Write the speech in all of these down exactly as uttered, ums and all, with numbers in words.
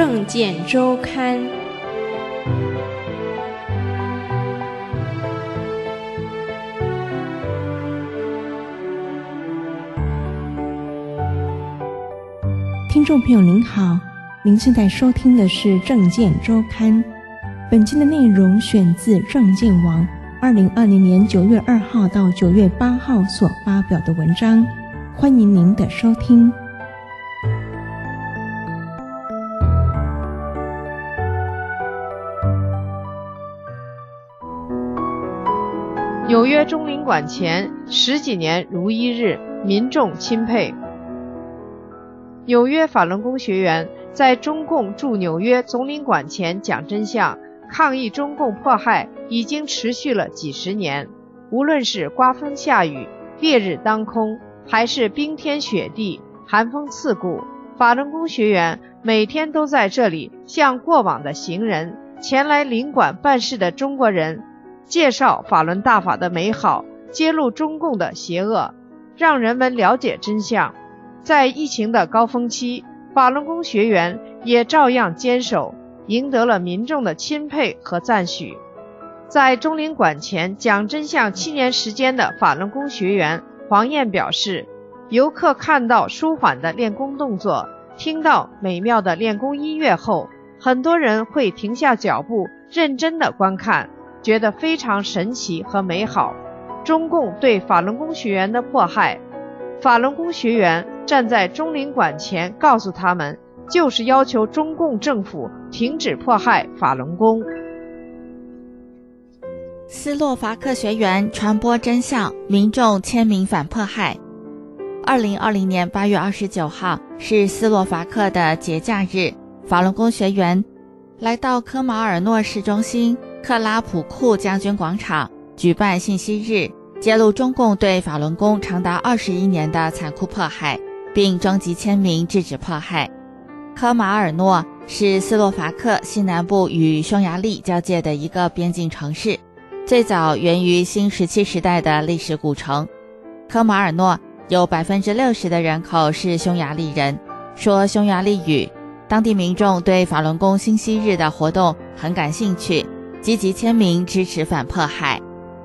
政见周刊。 听众朋友您好，您现在收听的是政见周刊。本期的内容选自政见网二零二零年九月二号到九月八号所发表的文章，欢迎您的收听。 纽约中领馆前十几年如一日，民众钦佩。纽约法轮功学员在中共驻纽约总领馆前讲真相，抗议中共迫害已经持续了几十年。无论是刮风下雨、烈日当空，还是冰天雪地、寒风刺骨，法轮功学员每天都在这里向过往的行人、前来领馆办事的中国人介绍法轮大法的美好，揭露中共的邪恶，让人们了解真相。在疫情的高峰期，法轮功学员也照样坚守，赢得了民众的钦佩和赞许。在中领馆前讲真相七年时间的法轮功学员黄燕表示，游客看到舒缓的练功动作，听到美妙的练功音乐后，很多人会停下脚步认真地观看，觉得非常神奇和美好。中共对法轮功学员的迫害，法轮功学员站在中领馆前告诉他们，就是要求中共政府停止迫害法轮功。 斯洛伐克学员传播真相，民众签名反迫害。二零二零年八月二十九号是斯洛伐克的节假日，法轮功学员来到科马尔诺市中心克拉普库将军广场举办信息日，揭露中共对法轮功长达二十一年的残酷迫害，并征集签名制止迫害。科马尔诺是斯洛伐克西南部与匈牙利交界的一个边境城市，最早源于新石器时代的历史古城。科马尔诺有 百分之六十 的人口是匈牙利人，说匈牙利语。当地民众对法轮功星期日的活动很感兴趣，积极签名支持反迫害。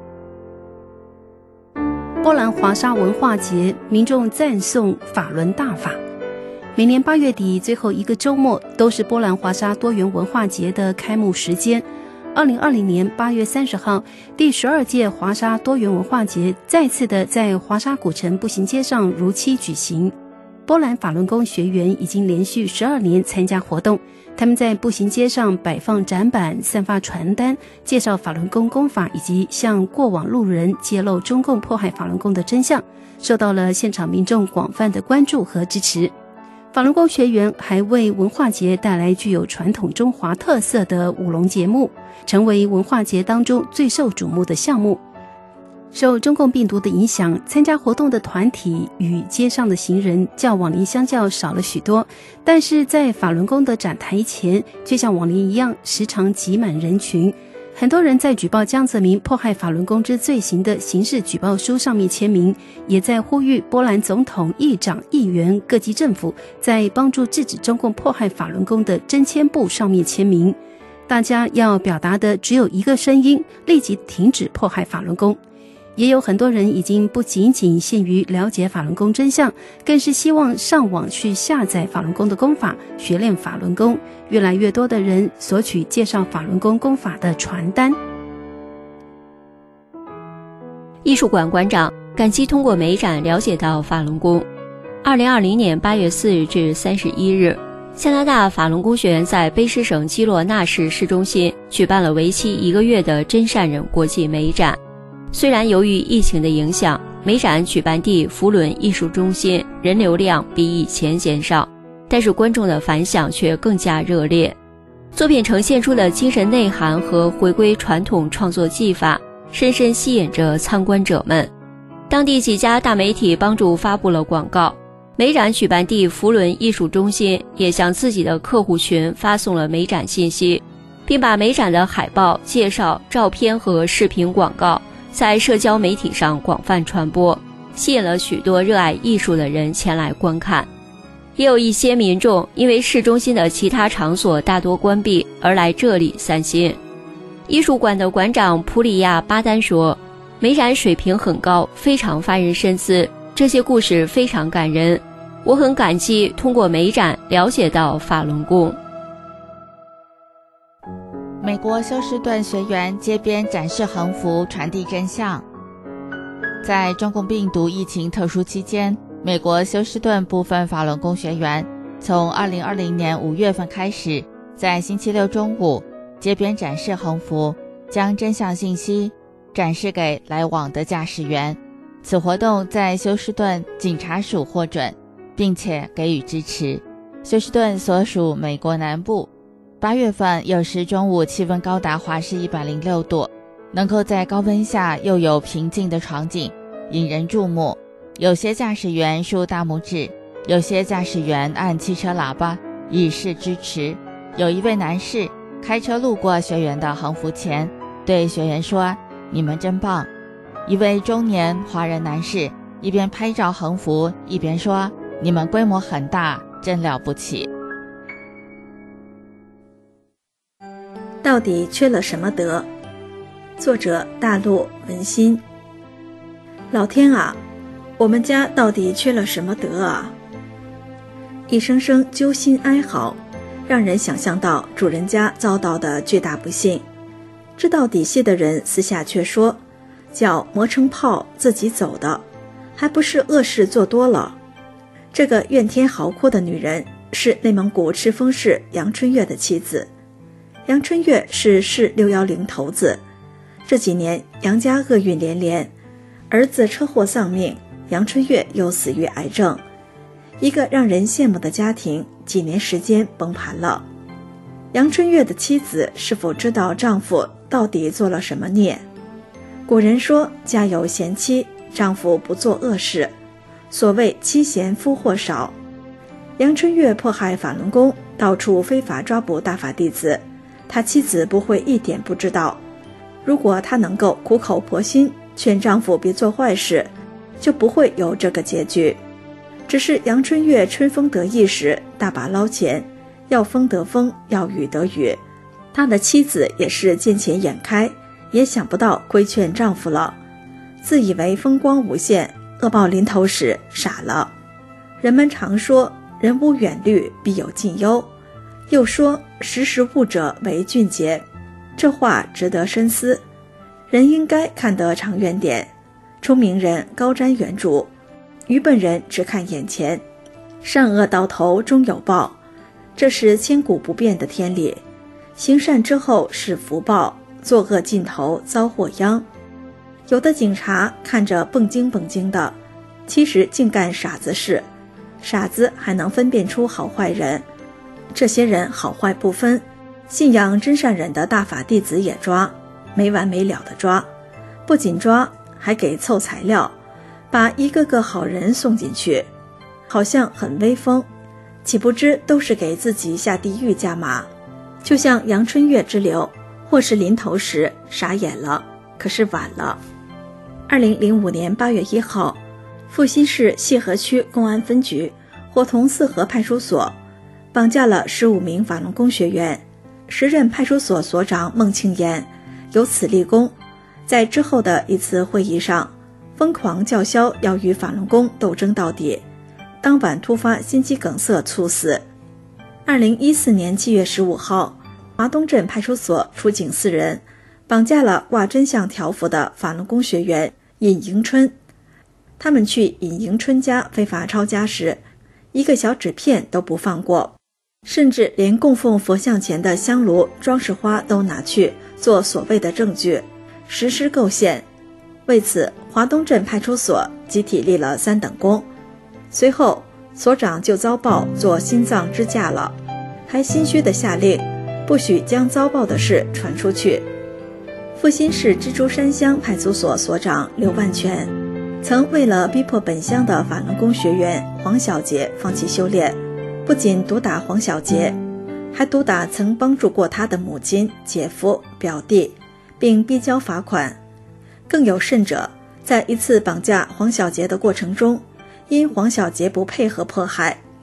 波兰华沙文化节，民众赞颂法轮大法。每年八月底最后一个周末都是波兰华沙多元文化节的开幕时间。二零二零年八月三十号，第十二届华沙多元文化节再次的在华沙古城步行街上如期举行。波兰法轮功学员已经连续十二年参加活动，他们在步行街上摆放展板，散发传单，介绍法轮功功法，以及向过往路人揭露中共迫害法轮功的真相，受到了现场民众广泛的关注和支持。法轮功学员还为文化节带来具有传统中华特色的舞龙节目，成为文化节当中最受瞩目的项目。受中共病毒的影响，参加活动的团体与街上的行人较往年相较少了许多，但是在法轮功的展台前，却像往年一样时常挤满人群。很多人在举报江泽民迫害法轮功之罪行的刑事举报书上面签名，也在呼吁波兰总统、议长、议员、各级政府在帮助制止中共迫害法轮功的真签簿上面签名。大家要表达的只有一个声音，立即停止迫害法轮功。也有很多人已经不仅仅限于了解法轮功真相，更是希望上网去下载法轮功的功法，学练法轮功。越来越多的人索取介绍法轮功功法的传单。 艺术馆馆长感激通过美展了解到法轮功。二零二零年八月四日至三十一日，加拿大法轮功学员在卑诗省基洛纳市市中心举办了为期一个月的真善忍国际美展。虽然由于疫情的影响，美展举办地福伦艺术中心人流量比以前减少，但是观众的反响却更加热烈。作品呈现出的精神内涵和回归传统创作技法，深深吸引着参观者们。当地几家大媒体帮助发布了广告，美展举办地福伦艺术中心也向自己的客户群发送了美展信息，并把美展的海报、介绍、照片和视频广告在社交媒体上广泛传播，吸引了许多热爱艺术的人前来观看。 也有一些民众因为市中心的其他场所大多关闭而来这里散心。艺术馆的馆长普里亚巴丹说，美展水平很高，非常发人深思，这些故事非常感人，我很感激通过美展了解到法轮功。 美国休斯顿学员街边展示横幅传递真相。在中共病毒疫情特殊期间，美国休斯顿部分法轮功学员从二零二零年五月份开始，在星期六中午街边展示横幅，将真相信息展示给来往的驾驶员。此活动在休斯顿警察署获准，并且给予支持。休斯顿所属美国南部，八月份有时中午气温高达华氏一百零六度，能够在高温下又有平静的场景，引人注目。有些驾驶员竖大拇指，有些驾驶员按汽车喇叭以示支持。有一位男士开车路过学员的横幅前，对学员说：“你们真棒。”一位中年华人男士一边拍照横幅，一边说：“你们规模很大，真了不起。” 到底缺了什么德？作者大陆文心。老天啊，我们家到底缺了什么德啊？一声声揪心哀嚎，让人想象到主人家遭到的巨大不幸。知道底细的人私下却说，脚磨成泡自己走的，还不是恶事做多了。这个怨天嚎哭的女人是内蒙古赤峰市杨春月的妻子。杨春月是市六一零头子，这几年杨家厄运连连，儿子车祸丧命，杨春月又死于癌症，一个让人羡慕的家庭几年时间崩盘了。杨春月的妻子是否知道丈夫到底做了什么孽？古人说家有贤妻，丈夫不做恶事，所谓妻贤夫祸少。杨春月迫害法轮功，到处非法抓捕大法弟子，他妻子不会一点不知道。如果她能够苦口婆心劝丈夫别做坏事，就不会有这个结局。只是杨春月春风得意时大把捞钱，要风得风，要雨得雨。她的妻子也是见钱眼开，也想不到规劝丈夫了，自以为风光无限，恶报临头时傻了。人们常说人无远虑，必有近忧，又说识时务者为俊杰，这话值得深思。人应该看得长远点，聪明人高瞻远瞩，愚笨人只看眼前。善恶到头终有报，这是千古不变的天理。行善之后是福报，作恶尽头遭祸殃。有的警察看着蹦精蹦精的，其实净干傻子事，傻子还能分辨出好坏人。这些人好坏不分，信仰真善忍的大法弟子也抓，没完没了的抓，不仅抓，还给凑材料，把一个个好人送进去，好像很威风，岂不知都是给自己下地狱加码。就像杨春月之流，祸事临头时傻眼了，可是晚了。二零零五年八月一号，阜新市谢河区公安分局伙同四河派出所绑架了十五名法轮功学员。时任派出所所长孟庆岩由此立功，在之后的一次会议上疯狂叫嚣要与法轮功斗争到底，当晚突发心肌梗塞猝死。二零一四年七月十五号，华东镇派出所出警四人，绑架了挂真相条幅的法轮功学员尹迎春。他们去尹迎春家非法抄家时，一个小纸片都不放过，甚至连供奉佛像前的香炉、装饰花都拿去做所谓的证据，实施构陷。为此，华东镇派出所集体立了三等功。随后，所长就遭报做心脏支架了，还心虚地下令不许将遭报的事传出去。阜新市蜘蛛山乡派出所所长刘万全曾为了逼迫本乡的法轮功学员黄小杰放弃修炼，不仅毒打黄小杰，还毒打曾帮助过他的母亲、姐夫、表弟，并逼交罚款。更有甚者，在一次绑架黄小杰的过程中，因黄小杰不配合迫害，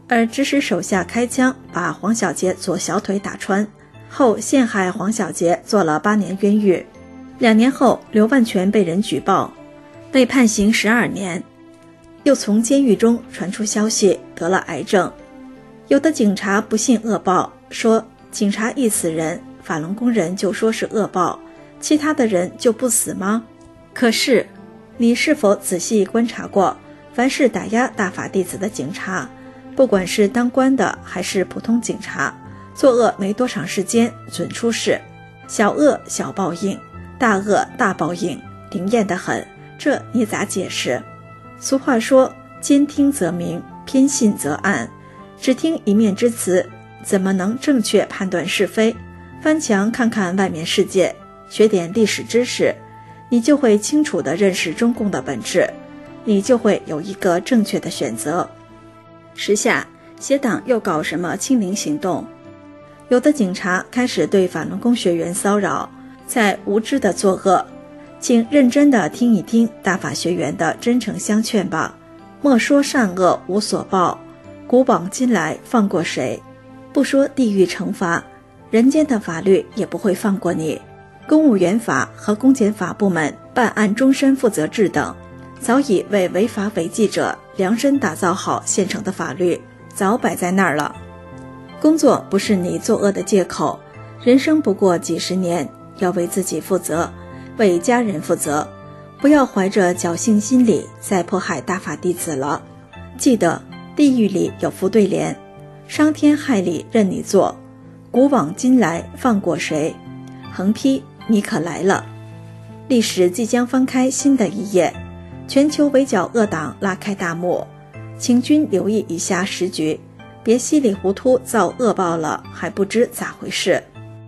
而指使手下开枪把黄小杰左小腿打穿，后陷害黄小杰坐了八年冤狱。两年后，刘万全被人举报，被判刑十二年。又从监狱中传出消息得了癌症。有的警察不信恶报，说警察一死人，法轮功人就说是恶报，其他的人就不死吗？可是你是否仔细观察过，凡是打压大法弟子的警察，不管是当官的还是普通警察，作恶没多长时间准出事，小恶小报应，大恶大报应，灵验得很，这你咋解释？俗话说，兼听则明，偏信则暗，只听一面之词，怎么能正确判断是非？翻墙看看外面世界，学点历史知识，你就会清楚地认识中共的本质，你就会有一个正确的选择。时下邪党又搞什么清零行动？有的警察开始对法轮功学员骚扰，在无知的作恶。请认真地听一听大法学员的真诚相劝吧。莫说善恶无所报，古往今来放过谁？不说地狱惩罚，人间的法律也不会放过你。公务员法和公检法部门办案终身负责制等，早已为违法违纪者量身打造好现成的法律，早摆在那儿了。工作不是你作恶的借口，人生不过几十年，要为自己负责，为家人负责，不要怀着侥幸心理再迫害大法弟子了。记得地狱里有副对联，伤天害理任你做，古往今来放过谁？横批你可来了。历史即将翻开新的一页，全球围剿恶党拉开大幕，请君留意一下时局，别稀里糊涂遭恶报了还不知咋回事。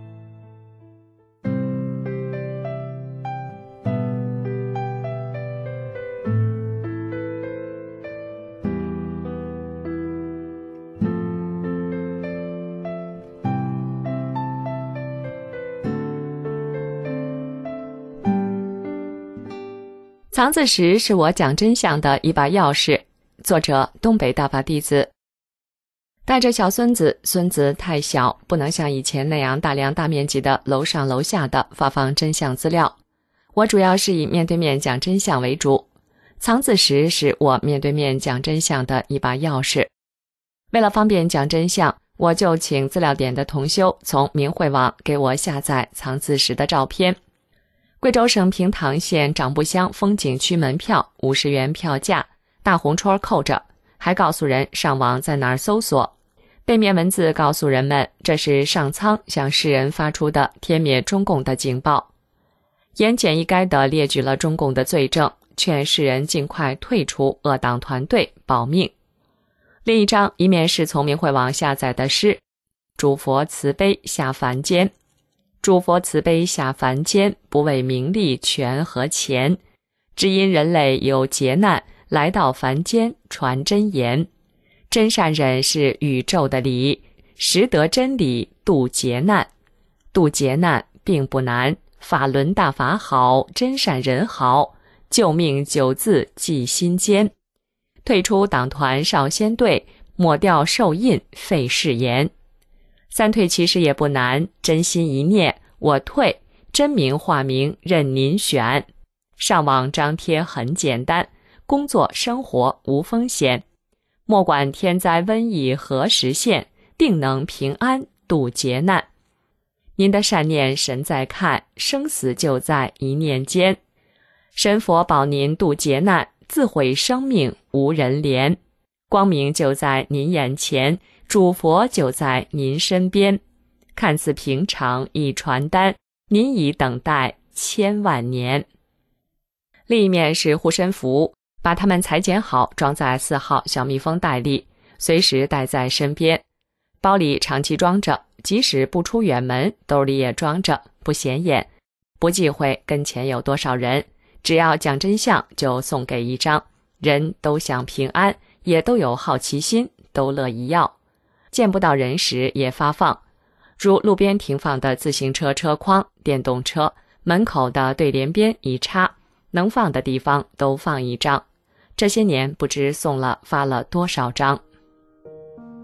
藏字石是我讲真相的一把钥匙。作者：东北大法弟子。带着小孙子，孙子太小，不能像以前那样大量大面积的楼上楼下的发放真相资料。我主要是以面对面讲真相为主。藏字石是我面对面讲真相的一把钥匙。为了方便讲真相，我就请资料点的同修从明慧网给我下载藏字石的照片。贵州省平塘县长布乡风景区门票五十元票价，大红戳扣着，还告诉人上网在哪儿搜索。背面文字告诉人们，这是上苍向世人发出的天灭中共的警报，言简意赅地列举了中共的罪证，劝世人尽快退出恶党团队，保命。另一张一面是从明慧网下载的诗：诸佛慈悲下凡间，诸佛慈悲下凡间，不为名利权和钱，只因人类有劫难，来到凡间传真言。真善忍是宇宙的理，识得真理度劫难。度劫难并不难，法轮大法好，真善忍好，救命九字记心间。退出党团少先队，抹掉受印费誓言。三退其实也不难，真心一念我退，真名化名任您选。上网张贴很简单，工作生活无风险。莫管天灾瘟疫何时现，定能平安度劫难。您的善念神在看，生死就在一念间。神佛保您度劫难，自毁生命无人怜。光明就在您眼前，主佛就在您身边。看似平常一传单，您已等待千万年。另一面是护身符，把它们裁剪好，装在四号小密封袋里，随时带在身边。包里长期装着，即使不出远门，兜里也装着，不显眼，不忌讳跟前有多少人，只要讲真相就送给一张。人都想平安，也都有好奇心，都乐意要。见不到人时也发放，如路边停放的自行车车筐、电动车门口的对联边一插，能放的地方都放一张。这些年不知送了发了多少张。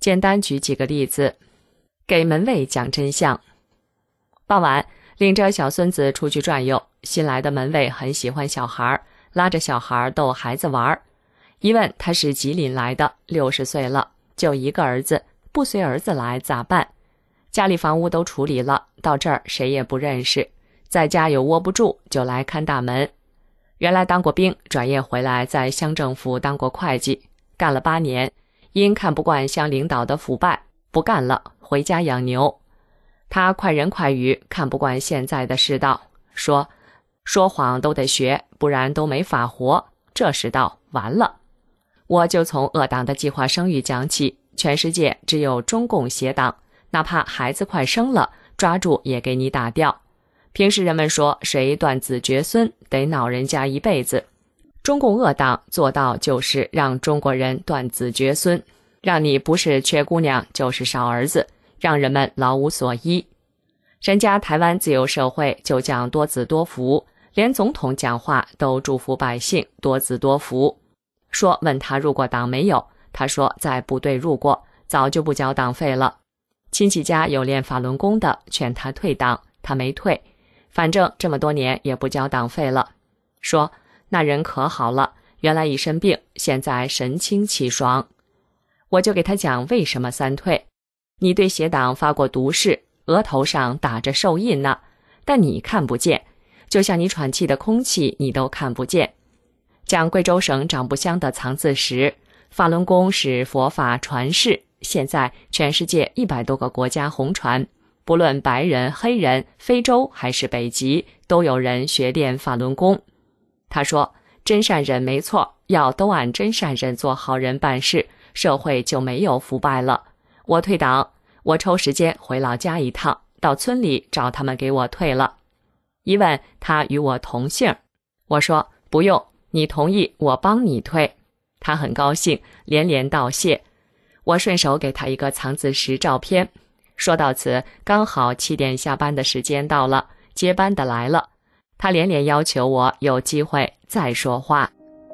简单举几个例子。给门卫讲真相。傍晚，领着小孙子出去转悠，新来的门卫很喜欢小孩，拉着小孩逗孩子玩。一问他是吉林来的，六十岁了，就一个儿子，不随儿子来咋办？家里房屋都处理了，到这儿谁也不认识，在家又窝不住，就来看大门。原来当过兵，转业回来在乡政府当过会计，干了八年，因看不惯乡领导的腐败，不干了，回家养牛。他快人快语，看不惯现在的世道，说说谎都得学，不然都没法活，这世道完了。我就从恶党的计划生育讲起，全世界只有中共邪党，哪怕孩子快生了，抓住也给你打掉。平时人们说谁断子绝孙，得恼人家一辈子。中共恶党做到就是让中国人断子绝孙，让你不是缺姑娘就是少儿子，让人们老无所依。人家台湾自由社会就讲多子多福，连总统讲话都祝福百姓多子多福。说问他入过党没有，他说在部队入过，早就不交党费了。亲戚家有练法轮功的，劝他退党，他没退，反正这么多年也不交党费了。说那人可好了，原来一身病，现在神清气爽。我就给他讲为什么三退。你对邪党发过毒誓，额头上打着寿印呢，但你看不见，就像你喘气的空气你都看不见。讲贵州省长不乡的藏字石，法轮功是佛法传世，现在全世界一百多个国家红传，不论白人、黑人、非洲还是北极，都有人学练法轮功。他说真善忍没错，要都按真善忍做好人办事，社会就没有腐败了。我退党，我抽时间回老家一趟，到村里找他们给我退了。一问他与我同姓，我说不用，你同意我帮你退。他很高兴，连连道谢。我顺手给他一个藏字石照片。说到此，刚好七点下班的时间到了，接班的来了，他连连要求我有机会再说话。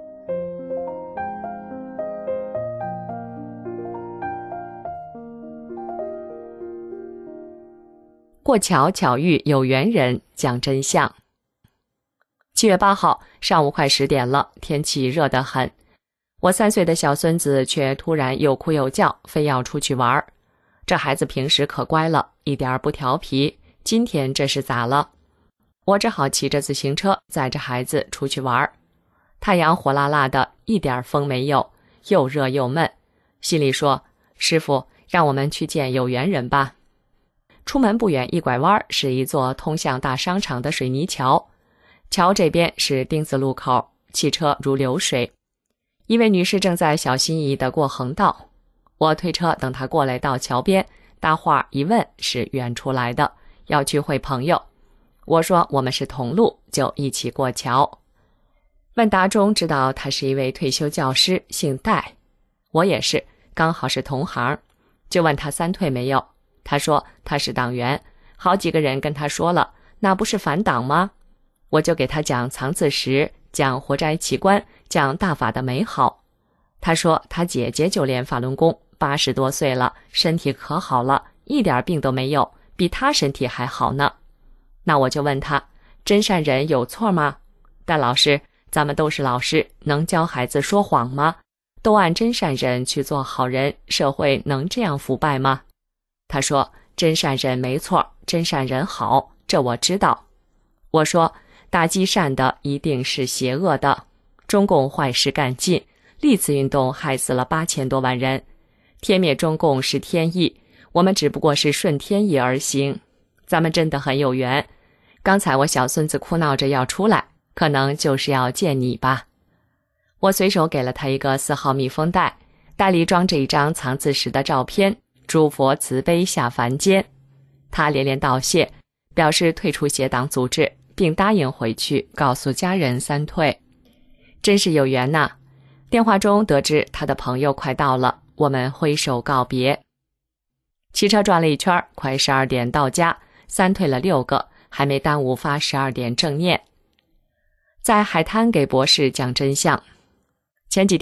过桥巧遇有缘人，讲真相。七月八号上午快十点了，天气热得很。我三岁的小孙子却突然又哭又叫，非要出去玩。这孩子平时可乖了，一点不调皮，今天这是咋了？我只好骑着自行车载着孩子出去玩。太阳火辣辣的，一点风没有，又热又闷，心里说师傅，让我们去见有缘人吧。出门不远一拐弯是一座通向大商场的水泥桥，桥这边是丁字路口，汽车如流水。一位女士正在小心翼翼地过横道，我推车等她过来到桥边，搭话一问是远处来的，要去会朋友。我说我们是同路，就一起过桥。问答中知道他是一位退休教师，姓戴，我也是，刚好是同行，就问他三退没有。他说他是党员，好几个人跟他说了，那不是反党吗？我就给他讲藏字石，讲活摘奇观，讲大法的美好。他说他姐姐就练法轮功，八十多岁了，身体可好了，一点病都没有，比他身体还好呢。那我就问他，真善忍有错吗？但老师，咱们都是老师，能教孩子说谎吗？都按真善忍去做好人，社会能这样腐败吗？他说真善忍没错，真善忍好，这我知道。我说打击善的一定是邪恶的，中共坏事干尽，历次运动害死了八千多万人，天灭中共是天意，我们只不过是顺天意而行，咱们真的很有缘。刚才我小孙子哭闹着要出来，可能就是要见你吧。我随手给了他一个四号密封袋，袋里装着一张藏字石的照片，诸佛慈悲下凡间。他连连道谢，表示退出邪党组织，并答应回去告诉家人三退。真是有缘呐！电话中得知他的朋友快到了，我们挥手告别。骑车转了一圈，快十二点到家，三退了六个，还没耽误发十二点正念。在海滩给博士讲真相。前几天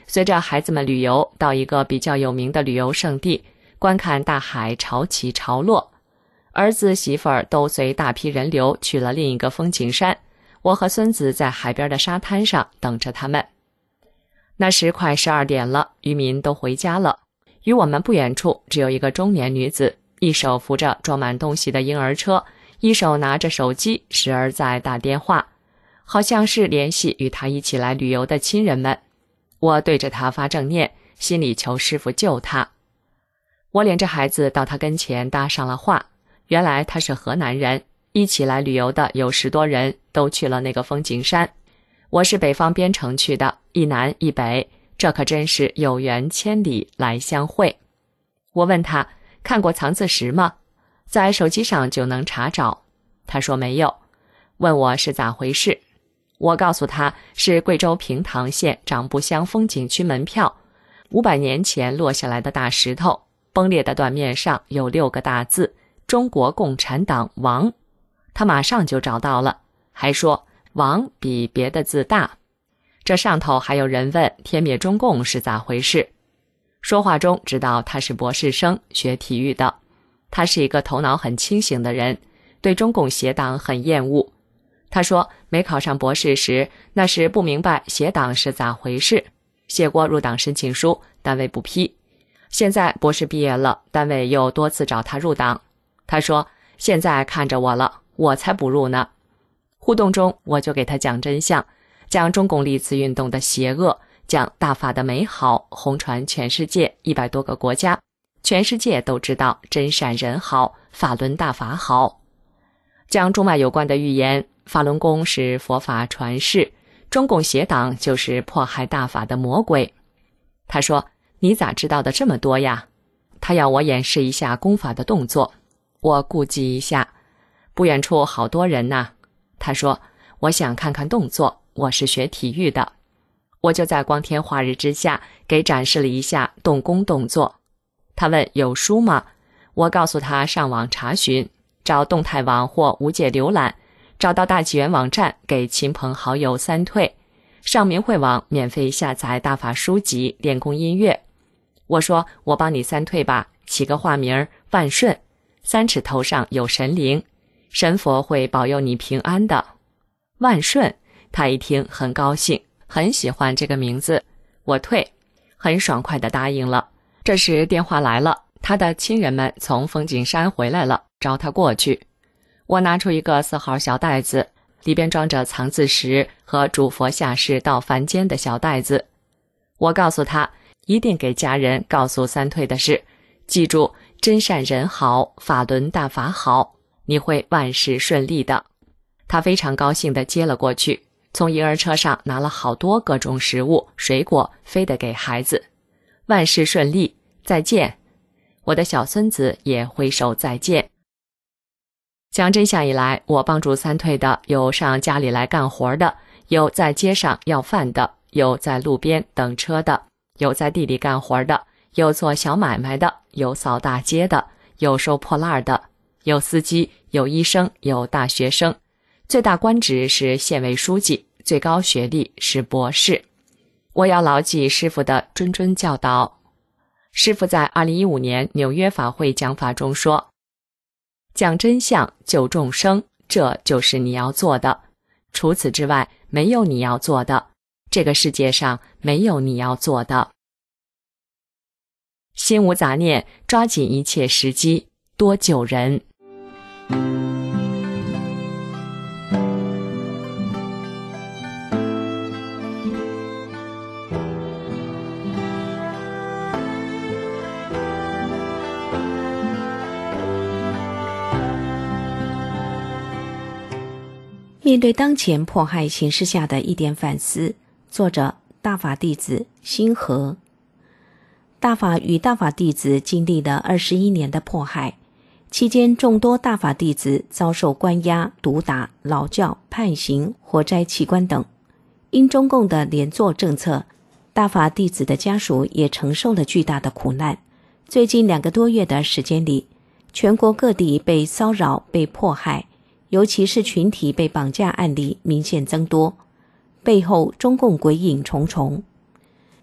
随着孩子们旅游到一个比较有名的旅游胜地，观看大海潮起潮落。儿子媳妇儿都随大批人流去了另一个风景山，我和孙子在海边的沙滩上等着他们。那时快十二点了，渔民都回家了。与我们不远处只有一个中年女子，一手扶着装满东西的婴儿车，一手拿着手机，时而在打电话，好像是联系与她一起来旅游的亲人们。我对着她发正念，心里求师父救她。我领着孩子到她跟前搭上了话，原来她是河南人，一起来旅游的有十多人，都去了那个风景山。我是北方边城去的，一南一北，这可真是有缘千里来相会。我问他看过藏字石吗？在手机上就能查找。他说没有，问我是咋回事。我告诉他是贵州平塘县长布乡风景区门票，五百年前落下来的大石头，崩裂的断面上有六个大字：中国共产党王。他马上就找到了，还说王比别的字大。这上头还有人问天灭中共是咋回事。说话中知道他是博士生，学体育的。他是一个头脑很清醒的人，对中共邪党很厌恶。他说没考上博士时，那时不明白邪党是咋回事，写过入党申请书，单位不批。现在博士毕业了，单位又多次找他入党。他说现在看着我了，我才不入呢。互动中我就给他讲真相，讲中共历次运动的邪恶，讲大法的美好，红传全世界一百多个国家，全世界都知道真善人好，法轮大法好。讲中外有关的预言，法轮功是佛法传世，中共邪党就是迫害大法的魔鬼。他说你咋知道的这么多呀？他要我演示一下功法的动作，我顾忌一下，不远处好多人呐。他说我想看看动作，我是学体育的。我就在光天化日之下给展示了一下动功动作。他问有书吗？我告诉他上网查询，找动态网或无界浏览，找到大纪元网站给亲朋好友三退，上明慧网免费下载大法书籍、练功音乐。我说我帮你三退吧，起个化名万顺，三尺头上有神灵，神佛会保佑你平安的。万顺，他一听很高兴，很喜欢这个名字。我退，很爽快地答应了。这时电话来了，他的亲人们从风景山回来了，招他过去。我拿出一个四号小袋子，里边装着藏字石和主佛下世到凡间的小袋子。我告诉他一定给家人告诉三退的是，记住真善人好，法轮大法好，你会万事顺利的。他非常高兴地接了过去，从婴儿车上拿了好多各种食物水果，非得给孩子。万事顺利，再见。我的小孙子也挥手再见。讲真相以来，我帮助三退的有上家里来干活的，有在街上要饭的，有在路边等车的，有在地里干活的，有做小买卖的，有扫大街的，有收破烂的，有司机，有医生，有大学生。最大官职是县委书记，最高学历是博士。我要牢记师父的谆谆教导。师父在二零一五年纽约法会讲法中说，讲真相，救众生，这就是你要做的。除此之外，没有你要做的。这个世界上没有你要做的。心无杂念，抓紧一切时机，多救人。 面对当前迫害形势下的一点反思，作者大法弟子星河。大法与大法弟子经历了二十一年的迫害，期间众多大法弟子遭受关押、毒打、劳教、判刑、活摘器官等。因中共的连坐政策，大法弟子的家属也承受了巨大的苦难。最近两个多月的时间里，全国各地被骚扰、被迫害，尤其是群体被绑架案例明显增多，背后中共鬼影重重。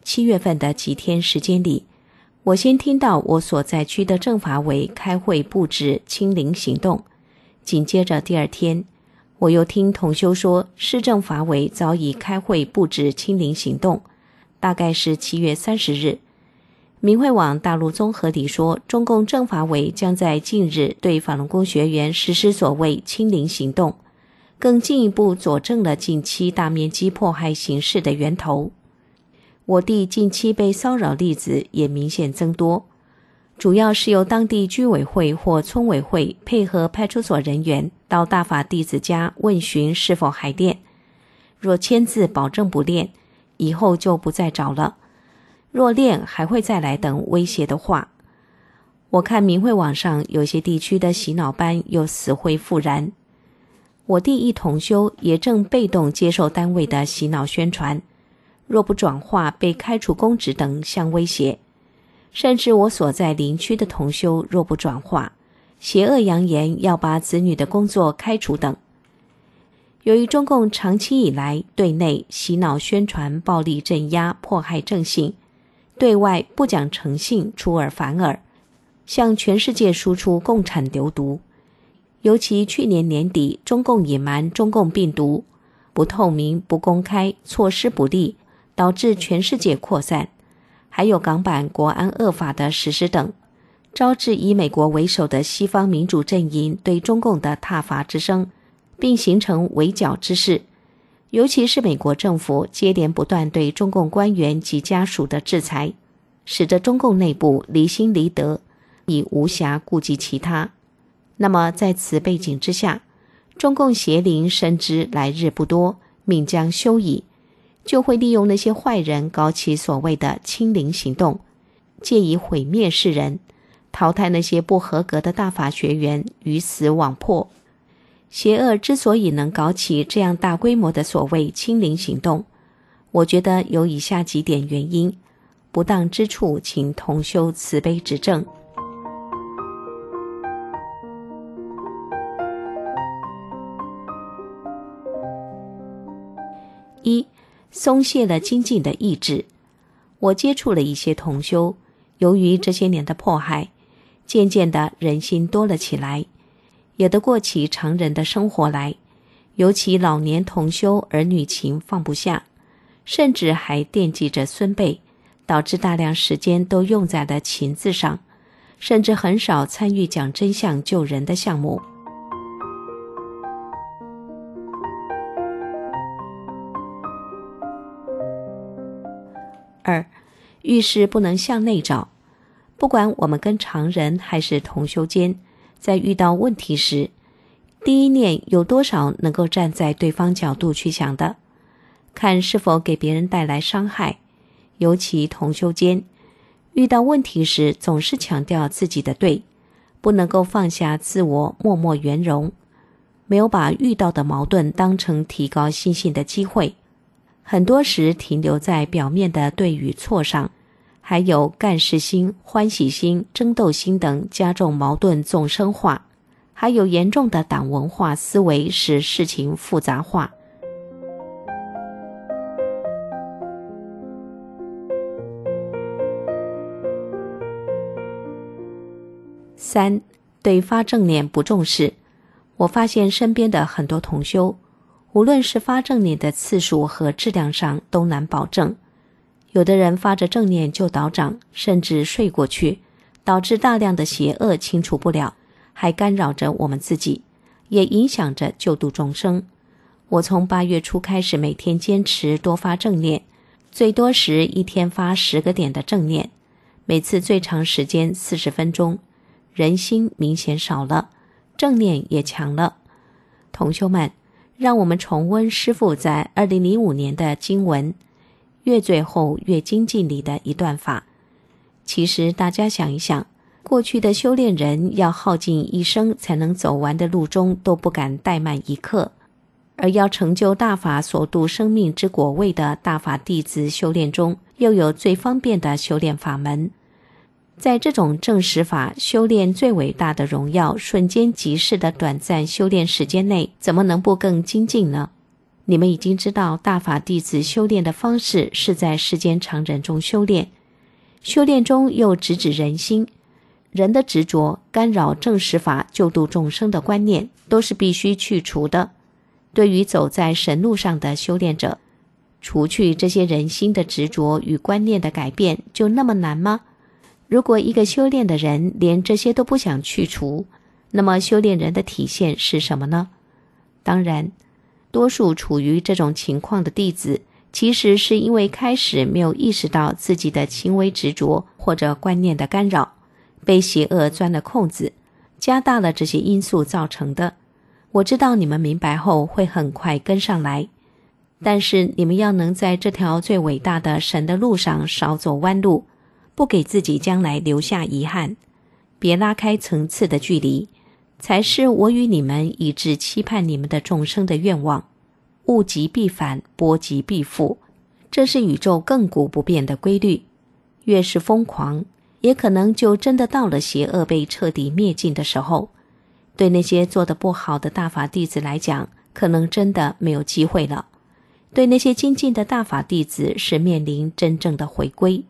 七月份的几天时间里，我先听到我所在区的政法委开会布置清零行动，紧接着第二天，我又听同修说市政法委早已开会布置清零行动，大概是七月三十日。明慧网大陆综合里说，中共政法委将在近日对法轮功学员实施所谓清零行动，更进一步佐证了近期大面积迫害形势的源头。我弟近期被骚扰例子也明显增多，主要是由当地居委会或村委会配合派出所人员到大法弟子家问询是否还练，若签字保证不练，以后就不再找了，若练还会再来等威胁的话。我看明慧网上有些地区的洗脑班又死灰复燃，我弟一同修也正被动接受单位的洗脑宣传，若不转化被开除公职等相威胁，甚至我所在邻区的同修若不转化，邪恶扬言要把子女的工作开除等。由于中共长期以来对内洗脑宣传暴力镇压迫害正信，对外不讲诚信出尔反尔，向全世界输出共产流毒。尤其去年年底，中共隐瞒中共病毒，不透明不公开，措施不力，导致全世界扩散，还有港版国安恶法的实施等，招致以美国为首的西方民主阵营对中共的挞伐之声，并形成围剿之势。尤其是美国政府接连不断对中共官员及家属的制裁，使得中共内部离心离德，已无暇顾及其他。那么在此背景之下，中共邪灵深知来日不多，命将休矣，就会利用那些坏人搞起所谓的清零行动，借以毁灭世人，淘汰那些不合格的大法学员，鱼死网破。邪恶之所以能搞起这样大规模的所谓清零行动，我觉得有以下几点原因，不当之处请同修慈悲指正。一、松懈了精进的意志。我接触了一些同修，由于这些年的迫害，渐渐的人心多了起来，也得过起常人的生活来。尤其老年同修儿女情放不下，甚至还惦记着孙辈，导致大量时间都用在了情字上，甚至很少参与讲真相救人的项目。二、遇事不能向内找。不管我们跟常人还是同修间，在遇到问题时，第一念有多少能够站在对方角度去想的，看是否给别人带来伤害。尤其同修间，遇到问题时总是强调自己的对，不能够放下自我，默默圆融，没有把遇到的矛盾当成提高心性的机会，很多时停留在表面的对与错上，还有干事心、欢喜心、争斗心等，加重矛盾纵深化，还有严重的党文化思维，使事情复杂化。三、对发正念不重视。我发现身边的很多同修，无论是发正念的次数和质量上都难保证，有的人发着正念就倒掌，甚至睡过去，导致大量的邪恶清除不了，还干扰着我们自己，也影响着救度众生。我从八月初开始每天坚持多发正念，最多时一天发十个点的正念，每次最长时间四十分钟，人心明显少了，正念也强了。同修们，让我们重温师父在二零零五年的经文，越最后越精进里的一段法。其实大家想一想，过去的修炼人要耗尽一生才能走完的路中都不敢怠慢一刻，而要成就大法所度生命之果位的大法弟子修炼中，又有最方便的修炼法门。在这种正实法修炼最伟大的荣耀瞬间即逝的短暂修炼时间内，怎么能不更精进呢？ 你们已经知道大法弟子修炼的方式是在世间常人中修炼，修炼中又直指人心，人的执着干扰正实法救度众生的观念都是必须去除的。对于走在神路上的修炼者，除去这些人心的执着与观念的改变就那么难吗？如果一个修炼的人连这些都不想去除，那么修炼人的体现是什么呢？当然，多数处于这种情况的弟子，其实是因为开始没有意识到自己的轻微执着或者观念的干扰，被邪恶钻了空子，加大了这些因素造成的。我知道你们明白后会很快跟上来，但是你们要能在这条最伟大的神的路上少走弯路，不给自己将来留下遗憾，别拉开层次的距离，才是我与你们以致期盼你们的众生的愿望。物极必反，波及必复，这是宇宙亘古不变的规律。越是疯狂，也可能就真的到了邪恶被彻底灭尽的时候。对那些做得不好的大法弟子来讲，可能真的没有机会了。对那些精进的大法弟子，是面临真正的回归。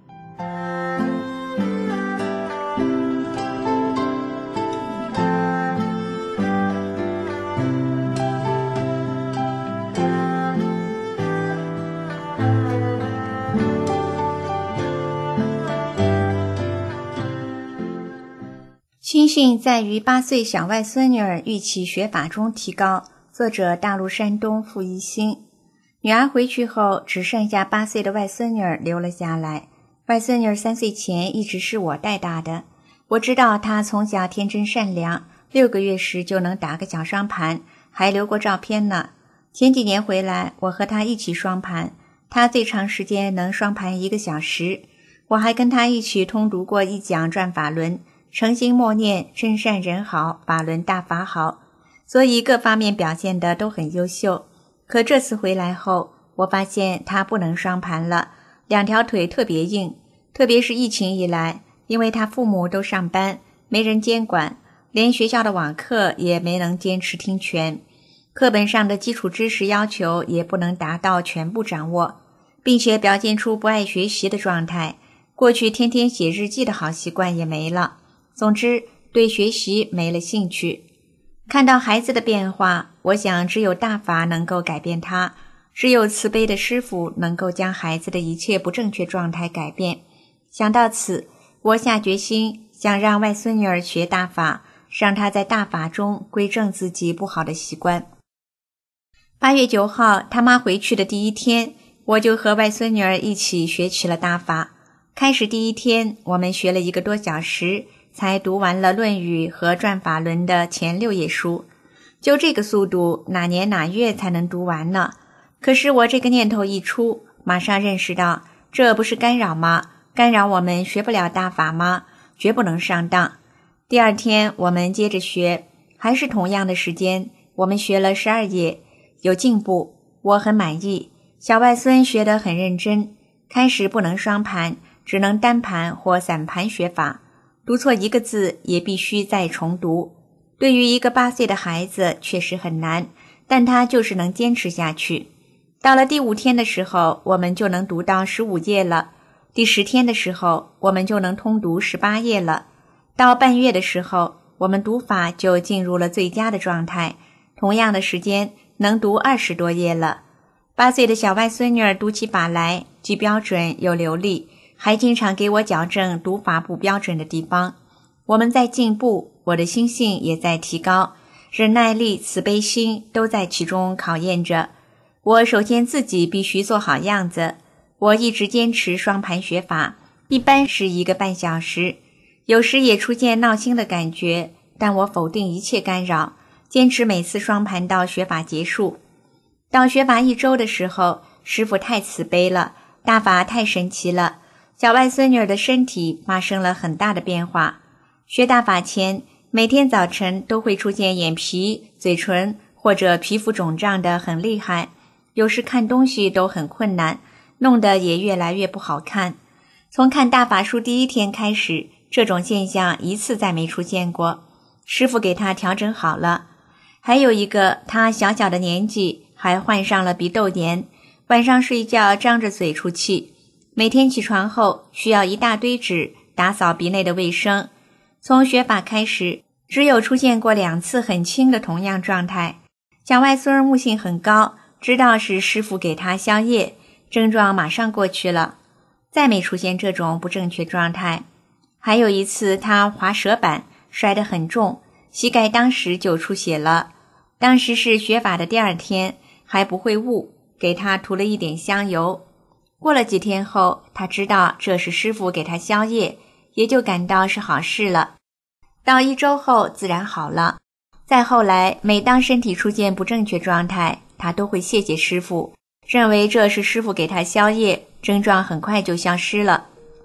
心性在于八岁小外孙女儿欲起学法中提高。作者大陆山东傅一新。女儿回去后，只剩下八岁的外孙女儿留了下来。外孙女儿三岁前一直是我带大的，我知道她从小天真善良，六个月时就能打个小双盘，还留过照片呢。前几年回来，我和她一起双盘，她最长时间能双盘一个小时。我还跟她一起通读过一讲转法轮，诚心默念真善人好，法轮大法好，所以各方面表现的都很优秀。可这次回来后，我发现他不能双盘了，两条腿特别硬，特别是疫情以来，因为他父母都上班，没人监管，连学校的网课也没能坚持听全，课本上的基础知识要求也不能达到全部掌握，并且表现出不爱学习的状态，过去天天写日记的好习惯也没了。总之，对学习没了兴趣。看到孩子的变化，我想只有大法能够改变他，只有慈悲的师父能够将孩子的一切不正确状态改变。想到此，我下决心想让外孙女儿学大法，让她在大法中归正自己不好的习惯。八月九号，他妈回去的第一天，我就和外孙女儿一起学起了大法。开始第一天，我们学了一个多小时，才读完了《论语》和《转法轮》的前六页书。就这个速度，哪年哪月才能读完呢？可是我这个念头一出，马上认识到，这不是干扰吗？干扰我们学不了大法吗？绝不能上当。第二天我们接着学，还是同样的时间，我们学了十二页，有进步，我很满意。小外孙学得很认真，开始不能双盘，只能单盘或散盘学法，读错一个字也必须再重读。对于一个八岁的孩子确实很难，但他就是能坚持下去。到了第五天的时候，我们就能读到十五页了。第十天的时候，我们就能通读十八页了。到半月的时候，我们读法就进入了最佳的状态，同样的时间能读二十多页了。八岁的小外孙女儿读起法来，既标准又流利，还经常给我矫正读法不标准的地方。我们在进步，我的心性也在提高，忍耐力、慈悲心都在其中考验着。我首先自己必须做好样子。我一直坚持双盘学法，一般是一个半小时，有时也出现闹心的感觉，但我否定一切干扰，坚持每次双盘到学法结束。到学法一周的时候，师父太慈悲了，大法太神奇了，小外孙女儿的身体发生了很大的变化。学大法前，每天早晨都会出现眼皮、嘴唇或者皮肤肿胀得很厉害，有时看东西都很困难，弄得也越来越不好看。从看大法书第一天开始，这种现象一次再没出现过，师父给他调整好了。还有一个，他小小的年纪还患上了鼻窦炎，晚上睡觉张着嘴出气，每天起床后需要一大堆纸打扫鼻内的卫生。从学法开始，只有出现过两次很轻的同样状态。小外孙悟性很高，知道是师父给他宵夜，症状马上过去了，再没出现这种不正确状态。还有一次他滑蛇板摔得很重，膝盖当时就出血了，当时是学法的第二天，还不会悟，给他涂了一点香油。过了几天后，他知道这是师父给他宵夜，也就感到是好事了。到一周后自然好了。再后来，每当身体出现不正确状态，他都会谢谢师父，认为这是师父给他宵夜，症状很快就消失了。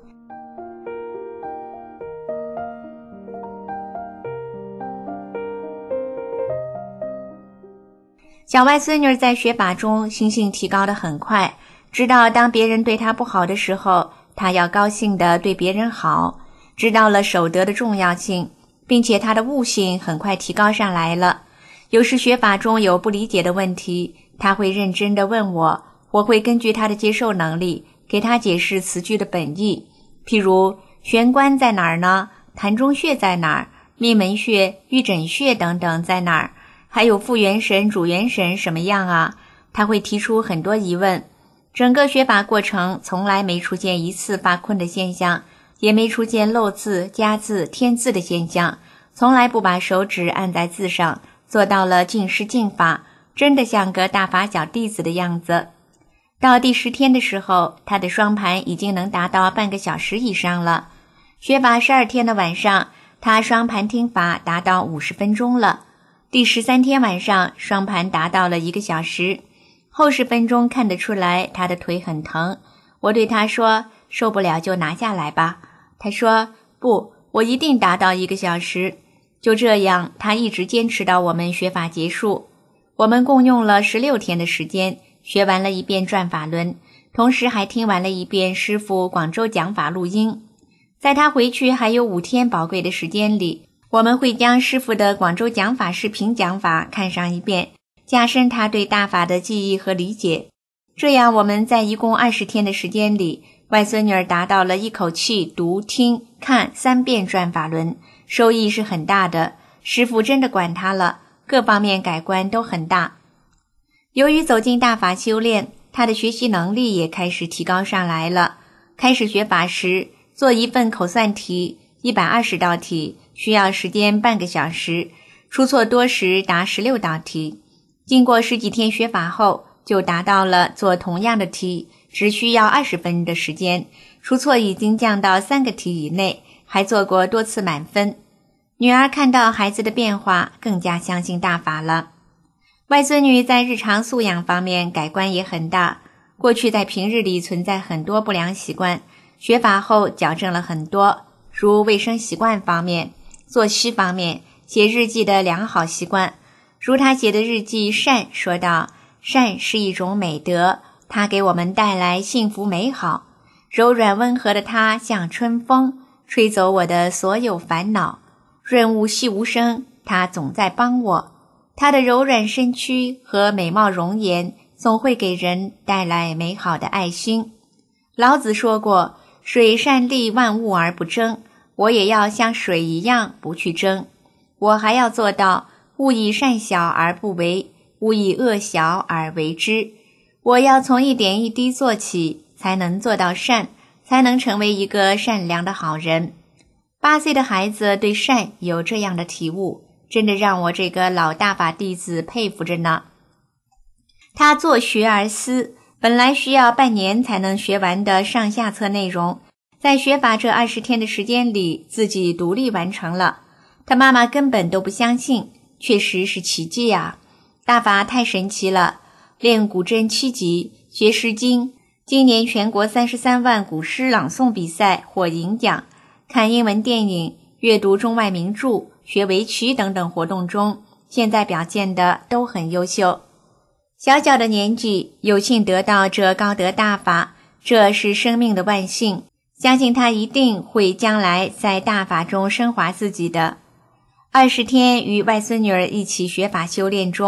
小外孙女在学法中心性提高得很快，知道当别人对她不好的时候，她要高兴地对别人好，知道了守德的重要性，并且她的悟性很快提高上来了。有时学法中有不理解的问题，她会认真地问我，我会根据她的接受能力给她解释词句的本意。譬如玄关在哪儿呢？膻中穴在哪儿？命门穴、玉枕穴等等在哪儿？还有副元神、主元神什么样啊？他会提出很多疑问。整个学法过程从来没出现一次发困的现象，也没出现漏字、加字、添字的现象，从来不把手指按在字上，做到了尽施尽法，真的像个大法小弟子的样子。到第十天的时候，他的双盘已经能达到半个小时以上了。学法十二天的晚上，他双盘听法达到五十分钟了。第十三天晚上，双盘达到了一个小时，后十分钟看得出来他的腿很疼。我对他说，受不了就拿下来吧。他说，不，我一定达到一个小时。就这样，他一直坚持到我们学法结束。我们共用了十六天的时间，学完了一遍转法轮，同时还听完了一遍师父广州讲法录音。在他回去还有五天宝贵的时间里，我们会将师父的广州讲法视频讲法看上一遍，加深他对大法的记忆和理解。这样我们在一共二十天的时间里，外孙女儿达到了一口气读、听、看三遍转法轮，收益是很大的。师父真的管她了，各方面改观都很大。由于走进大法修炼，她的学习能力也开始提高上来了。开始学法时，做一份口算题一百二十道题，需要时间半个小时，出错多时达十六道题。经过十几天学法后，就达到了做同样的题只需要二十分的时间，出错已经降到三个题以内，还做过多次满分。女儿看到孩子的变化，更加相信大法了。外孙女在日常素养方面改观也很大，过去在平日里存在很多不良习惯，学法后矫正了很多，如卫生习惯方面、作息方面、写日记的良好习惯。如他写的日记善说道，善是一种美德，它给我们带来幸福美好。柔软温和的它像春风，吹走我的所有烦恼。润物细无声，它总在帮我。它的柔软身躯和美貌容颜总会给人带来美好的爱心。老子说过，水善利万物而不争，我也要像水一样不去争。我还要做到勿以善小而不为，勿以恶小而为之。我要从一点一滴做起，才能做到善，才能成为一个善良的好人。八岁的孩子对善有这样的体悟，真的让我这个老大法弟子佩服着呢。他做学而思，本来需要半年才能学完的上下册内容，在学法这二十天的时间里，自己独立完成了。他妈妈根本都不相信，确实是奇迹啊！大法太神奇了，练古筝七级，学诗经，今年全国三十三万古诗朗诵比赛获银奖，看英文电影，阅读中外名著，学围棋等等活动中，现在表现的都很优秀。小小的年纪，有幸得到这高德大法，这是生命的万幸，相信他一定会将来在大法中升华自己的。二十天与外孙女儿一起学法修炼中，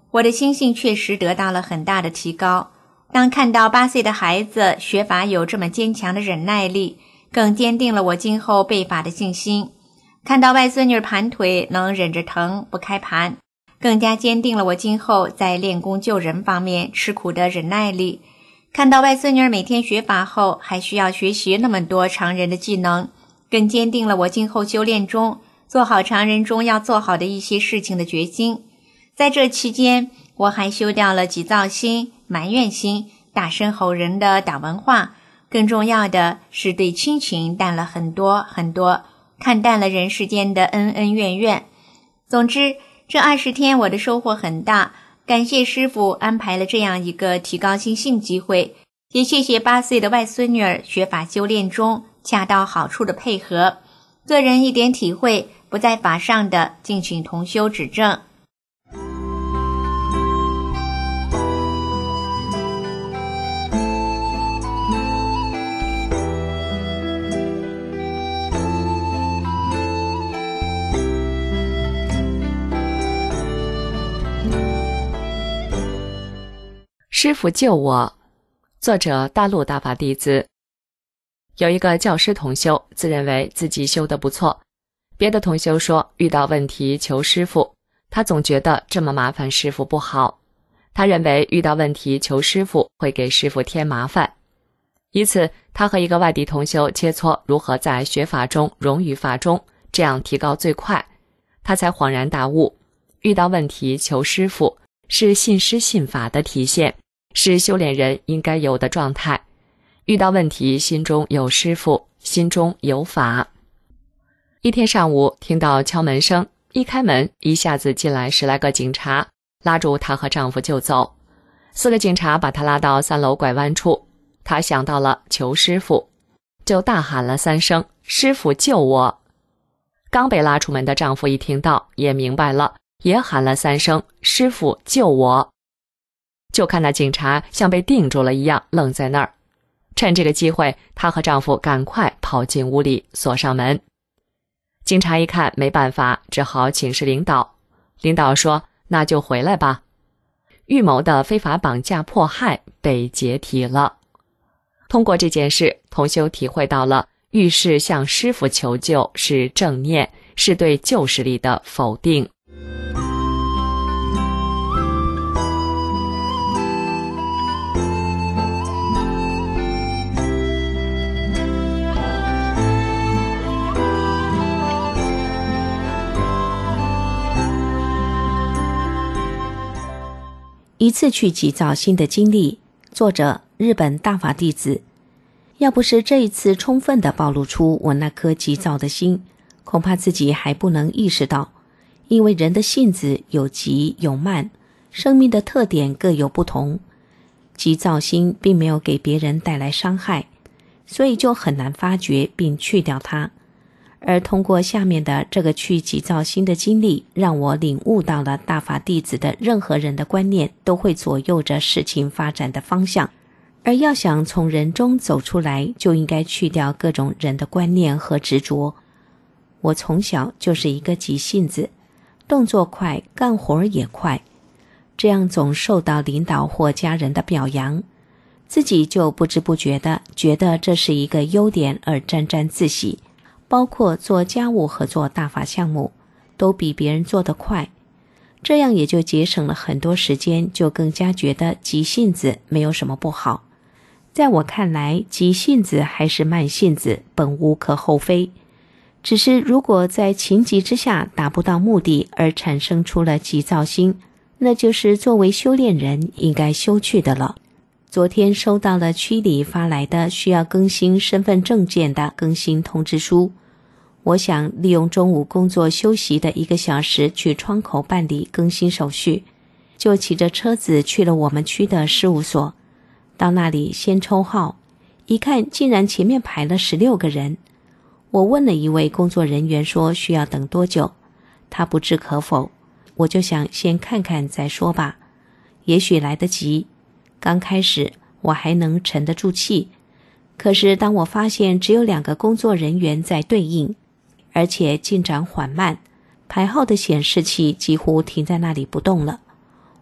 我的心性确实得到了很大的提高。当看到八岁的孩子学法有这么坚强的忍耐力，更坚定了我今后背法的信心。看到外孙女盘腿能忍着疼不开盘，更加坚定了我今后在练功救人方面吃苦的忍耐力。看到外孙女每天学法后还需要学习那么多常人的技能，更坚定了我今后修炼中做好常人中要做好的一些事情的决心。在这期间，我还修掉了急躁心、埋怨心、大声吼人的打文化，更重要的是对亲情淡了很多很多，看淡了人世间的恩恩怨怨。总之，这二十天我的收获很大，感谢师父安排了这样一个提高心性机会，也谢谢八岁的外孙女儿学法修炼中恰到好处的配合。个人一点体会，不在法上的，敬请同修指正。 师父救我，作者大陆大法弟子。有一个教师同修自认为自己修得不错，别的同修说遇到问题求师父，他总觉得这么麻烦师父不好，他认为遇到问题求师父会给师父添麻烦。因此他和一个外地同修切磋如何在学法中融于法中，这样提高最快。他才恍然大悟，遇到问题求师父是信师信法的体现，是修炼人应该有的状态。遇到问题，心中有师父，心中有法。一天上午听到敲门声，一开门，一下子进来十来个警察，拉住她和丈夫就走。四个警察把她拉到三楼拐弯处，她想到了求师父，就大喊了三声：“师父救我！”刚被拉出门的丈夫一听到，也明白了，也喊了三声：“师父救我！”就看那警察像被定住了一样，愣在那儿。趁这个机会，她和丈夫赶快跑进屋里，锁上门。警察一看没办法，只好请示领导。领导说：“那就回来吧。”预谋的非法绑架迫害被解体了。通过这件事，同修体会到了遇事向师父求救是正念，是对旧势力的否定。 一次去急躁心的经历，作者日本大法弟子。要不是这一次充分地暴露出我那颗急躁的心，恐怕自己还不能意识到，因为人的性子有急有慢，生命的特点各有不同。急躁心并没有给别人带来伤害，所以就很难发觉并去掉它。而通过下面的这个去急躁心的经历，让我领悟到了大法弟子的任何人的观念都会左右着事情发展的方向，而要想从人中走出来，就应该去掉各种人的观念和执着。我从小就是一个急性子，动作快，干活也快，这样总受到领导或家人的表扬，自己就不知不觉的觉得这是一个优点而沾沾自喜。包括做家务和做大法项目，都比别人做得快，这样也就节省了很多时间，就更加觉得急性子没有什么不好。在我看来，急性子还是慢性子本无可厚非，只是如果在情急之下达不到目的而产生出了急躁心，那就是作为修炼人应该修去的了。昨天收到了区里发来的需要更新身份证件的更新通知书，我想利用中午工作休息的一个小时去窗口办理更新手续，就骑着车子去了我们区的事务所。到那里先抽号，一看竟然前面排了十六个人。我问了一位工作人员说需要等多久，他不置可否，我就想先看看再说吧，也许来得及。刚开始我还能沉得住气，可是当我发现只有两个工作人员在对应，而且进展缓慢，排号的显示器几乎停在那里不动了，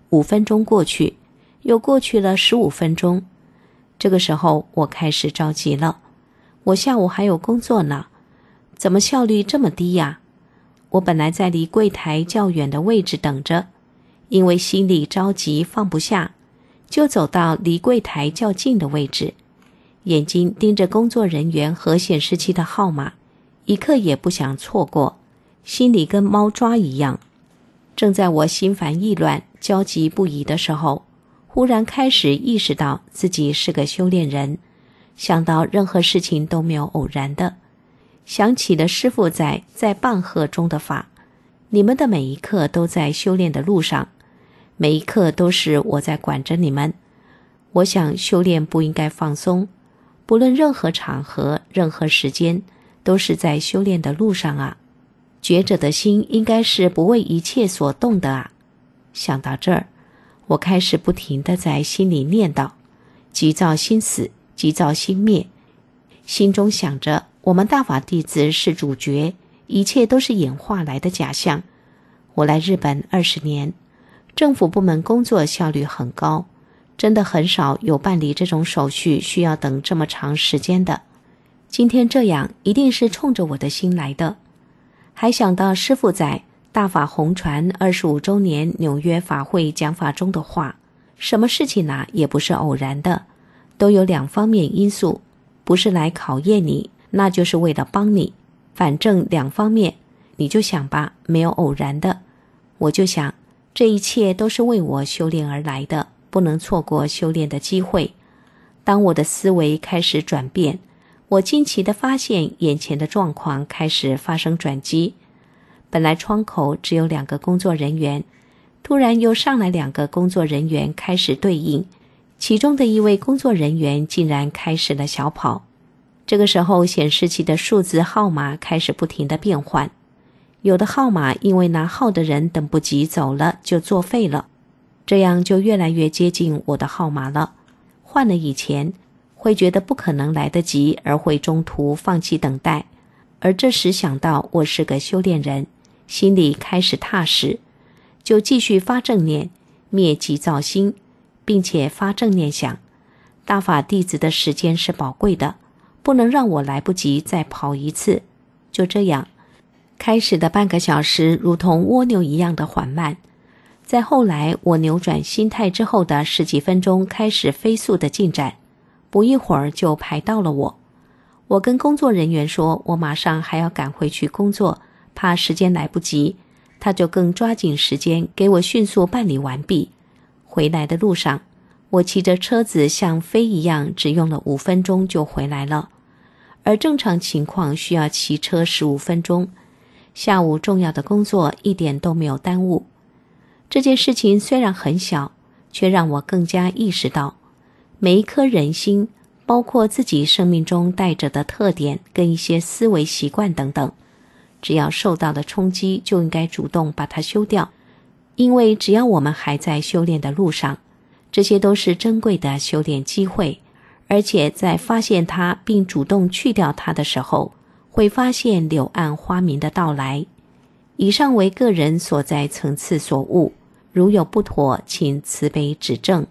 五分钟过去，又过去了十五分钟。这个时候我开始着急了，我下午还有工作呢，怎么效率这么低呀？我本来在离柜台较远的位置等着，因为心里着急放不下，就走到离柜台较近的位置，眼睛盯着工作人员和显示器的号码，一刻也不想错过，心里跟猫抓一样。正在我心烦意乱、焦急不已的时候，忽然开始意识到自己是个修炼人，想到任何事情都没有偶然的，想起了师父在在半鹤中的法，你们的每一刻都在修炼的路上，每一刻都是我在管着你们。我想修炼不应该放松，不论任何场合、任何时间，都是在修炼的路上啊。觉者的心应该是不为一切所动的啊。想到这儿，我开始不停地在心里念叨：急躁心死，急躁心灭。心中想着，我们大法弟子是主角，一切都是演化来的假象。我来日本二十年，政府部门工作效率很高，真的很少有办理这种手续需要等这么长时间的。今天这样，一定是冲着我的心来的。还想到师父在大法红传二十五周年纽约法会讲法中的话，什么事情啊也不是偶然的，都有两方面因素，不是来考验你，那就是为了帮你，反正两方面，你就想吧，没有偶然的。我就想，这一切都是为我修炼而来的，不能错过修炼的机会。当我的思维开始转变，我惊奇地发现眼前的状况开始发生转机。本来窗口只有两个工作人员，突然又上来两个工作人员开始对应，其中的一位工作人员竟然开始了小跑。这个时候显示器的数字号码开始不停地变换，有的号码因为拿号的人等不及走了就作废了，这样就越来越接近我的号码了。换了以前会觉得不可能来得及，而会中途放弃等待，而这时想到我是个修炼人，心里开始踏实，就继续发正念，灭急躁心，并且发正念想，大法弟子的时间是宝贵的，不能让我来不及再跑一次。就这样，开始的半个小时如同蜗牛一样的缓慢，在后来我扭转心态之后的十几分钟开始飞速的进展，不一会儿就排到了我。我跟工作人员说，我马上还要赶回去工作，怕时间来不及，他就更抓紧时间给我迅速办理完毕。回来的路上，我骑着车子像飞一样，只用了五分钟就回来了，而正常情况需要骑车十五分钟。下午重要的工作一点都没有耽误。这件事情虽然很小，却让我更加意识到，每一颗人心，包括自己生命中带着的特点跟一些思维习惯等等，只要受到了冲击，就应该主动把它修掉。因为只要我们还在修炼的路上，这些都是珍贵的修炼机会，而且在发现它并主动去掉它的时候，会发现柳暗花明的到来。以上为个人所在层次所悟，如有不妥，请慈悲指正。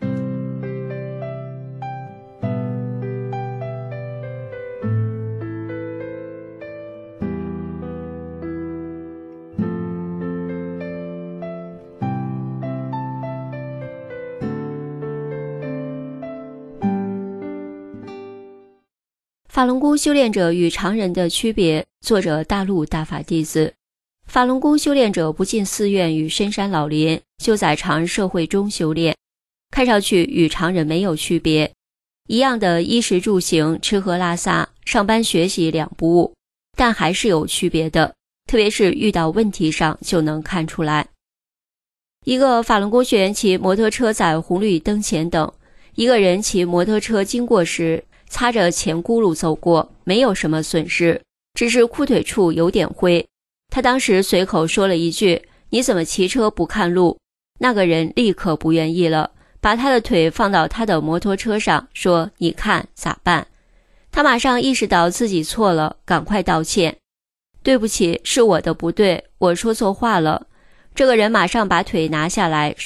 法轮功修炼者与常人的区别，作者大陆大法弟子。法轮功修炼者不进寺院与深山老林，就在常人社会中修炼，看上去与常人没有区别，一样的衣食住行、吃喝拉撒、上班学习两不误，但还是有区别的，特别是遇到问题上就能看出来。一个法轮功学员骑摩托车在红绿灯前等，一个人骑摩托车经过时擦着前轱辘走过，没有什么损失，只是裤腿处有点灰。他当时随口说了一句：“你怎么骑车不看路？”那个人立刻不愿意了，把他的腿放到他的摩托车上，说：“你看咋办？”他马上意识到自己错了，赶快道歉：“对不起，是我的不对，我说错话了。”这个人马上把腿拿下来，说：“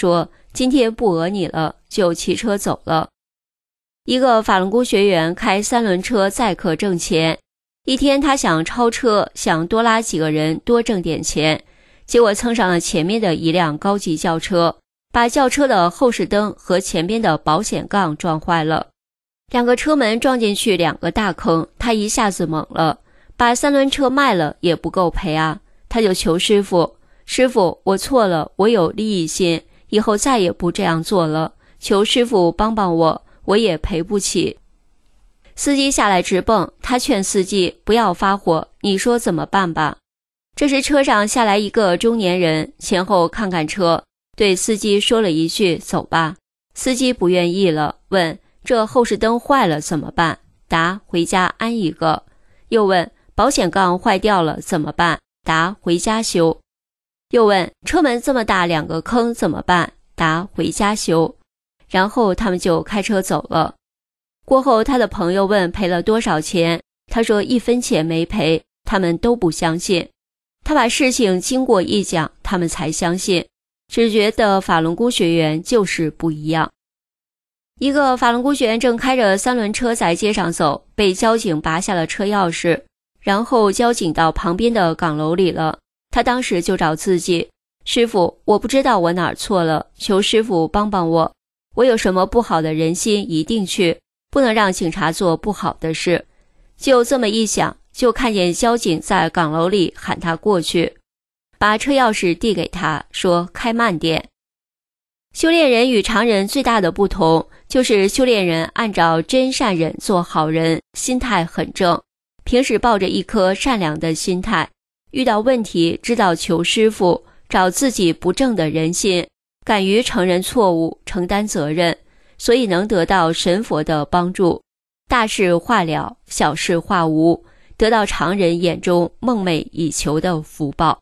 今天不讹你了，就骑车走了。一个法轮功学员开三轮车载客挣钱，一天他想超车，想多拉几个人多挣点钱，结果蹭上了前面的一辆高级轿车，把轿车的后视灯和前边的保险杠撞坏了。两个车门撞进去两个大坑，他一下子懵了，把三轮车卖了也不够赔啊，他就求师傅，师傅，我错了，我有利益心，以后再也不这样做了，求师傅帮帮我，我也赔不起。司机下来直蹦，他劝司机不要发火，你说怎么办吧？这时车上下来一个中年人，前后看看车，对司机说了一句走吧。司机不愿意了，问这后视灯坏了怎么办？答回家安一个。又问保险杠坏掉了怎么办？答回家修。又问车门这么大两个坑怎么办？答回家修。然后他们就开车走了。过后他的朋友问赔了多少钱，他说一分钱没赔，他们都不相信。他把事情经过一讲，他们才相信，只觉得法轮功学员就是不一样。一个法轮功学员正开着三轮车在街上走，被交警拔下了车钥匙，然后交警到旁边的岗楼里了。他当时就找自己，师傅，我不知道我哪儿错了，求师傅帮帮我，我有什么不好的人心一定去，不能让警察做不好的事。就这么一想，就看见交警在岗楼里喊他过去，把车钥匙递给他，说开慢点。修炼人与常人最大的不同，就是修炼人按照真善忍做好人，心态很正，平时抱着一颗善良的心态，遇到问题知道求师傅，找自己不正的人心，敢于承认错误，承担责任，所以能得到神佛的帮助，大事化了，小事化无，得到常人眼中梦寐以求的福报。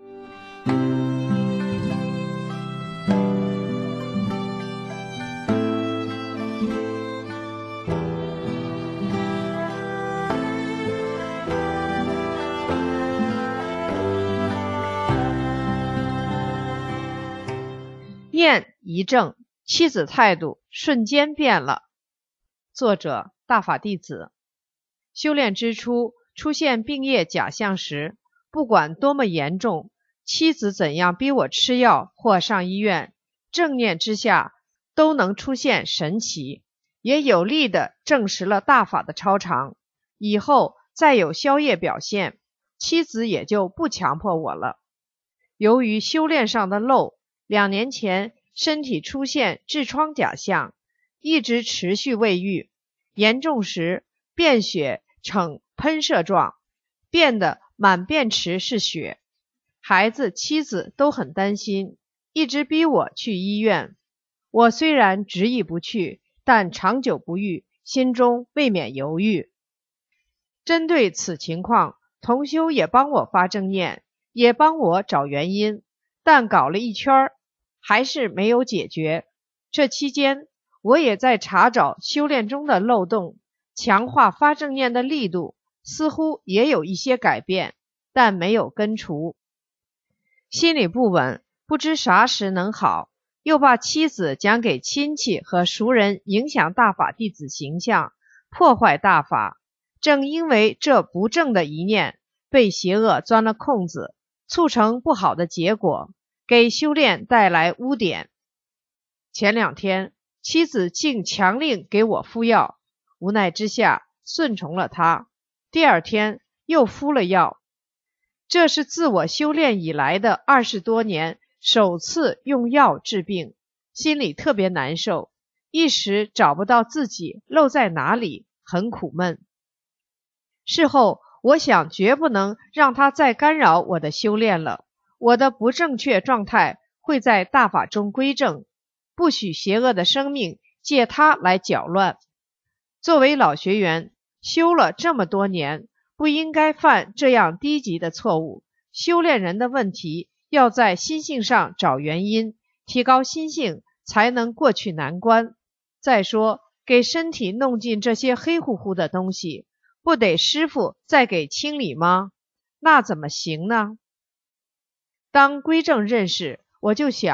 念一正，妻子态度瞬间变了。作者大法弟子。修炼之初出现病业假象时，不管多么严重，妻子怎样逼我吃药或上医院，正念之下都能出现神奇，也有力地证实了大法的超常。以后再有宵夜表现，妻子也就不强迫我了。由于修炼上的漏，两年前身体出现痔疮假象，一直持续未愈，严重时便血呈喷射状，变得满便池是血。孩子妻子都很担心，一直逼我去医院。我虽然执意不去，但长久不愈，心中未免犹豫。针对此情况，同修也帮我发正念，也帮我找原因，但搞了一圈还是没有解决。这期间我也在查找修炼中的漏洞，强化发正念的力度，似乎也有一些改变，但没有根除。心里不稳，不知啥时能好，又怕妻子讲给亲戚和熟人，影响大法弟子形象，破坏大法。正因为这不正的一念，被邪恶钻了空子，促成不好的结果，给修炼带来污点。前两天妻子竟强令给我敷药，无奈之下顺从了她，第二天又敷了药。这是自我修炼以来的二十多年首次用药治病，心里特别难受，一时找不到自己漏在哪里，很苦闷。事后我想绝不能让他再干扰我的修炼了，我的不正确状态会在大法中归正，不许邪恶的生命借它来搅乱。作为老学员，修了这么多年，不应该犯这样低级的错误。修炼人的问题要在心性上找原因，提高心性才能过去难关。再说给身体弄进这些黑乎乎的东西，不得师傅再给清理吗？那怎么行呢？当归正认识，我就想，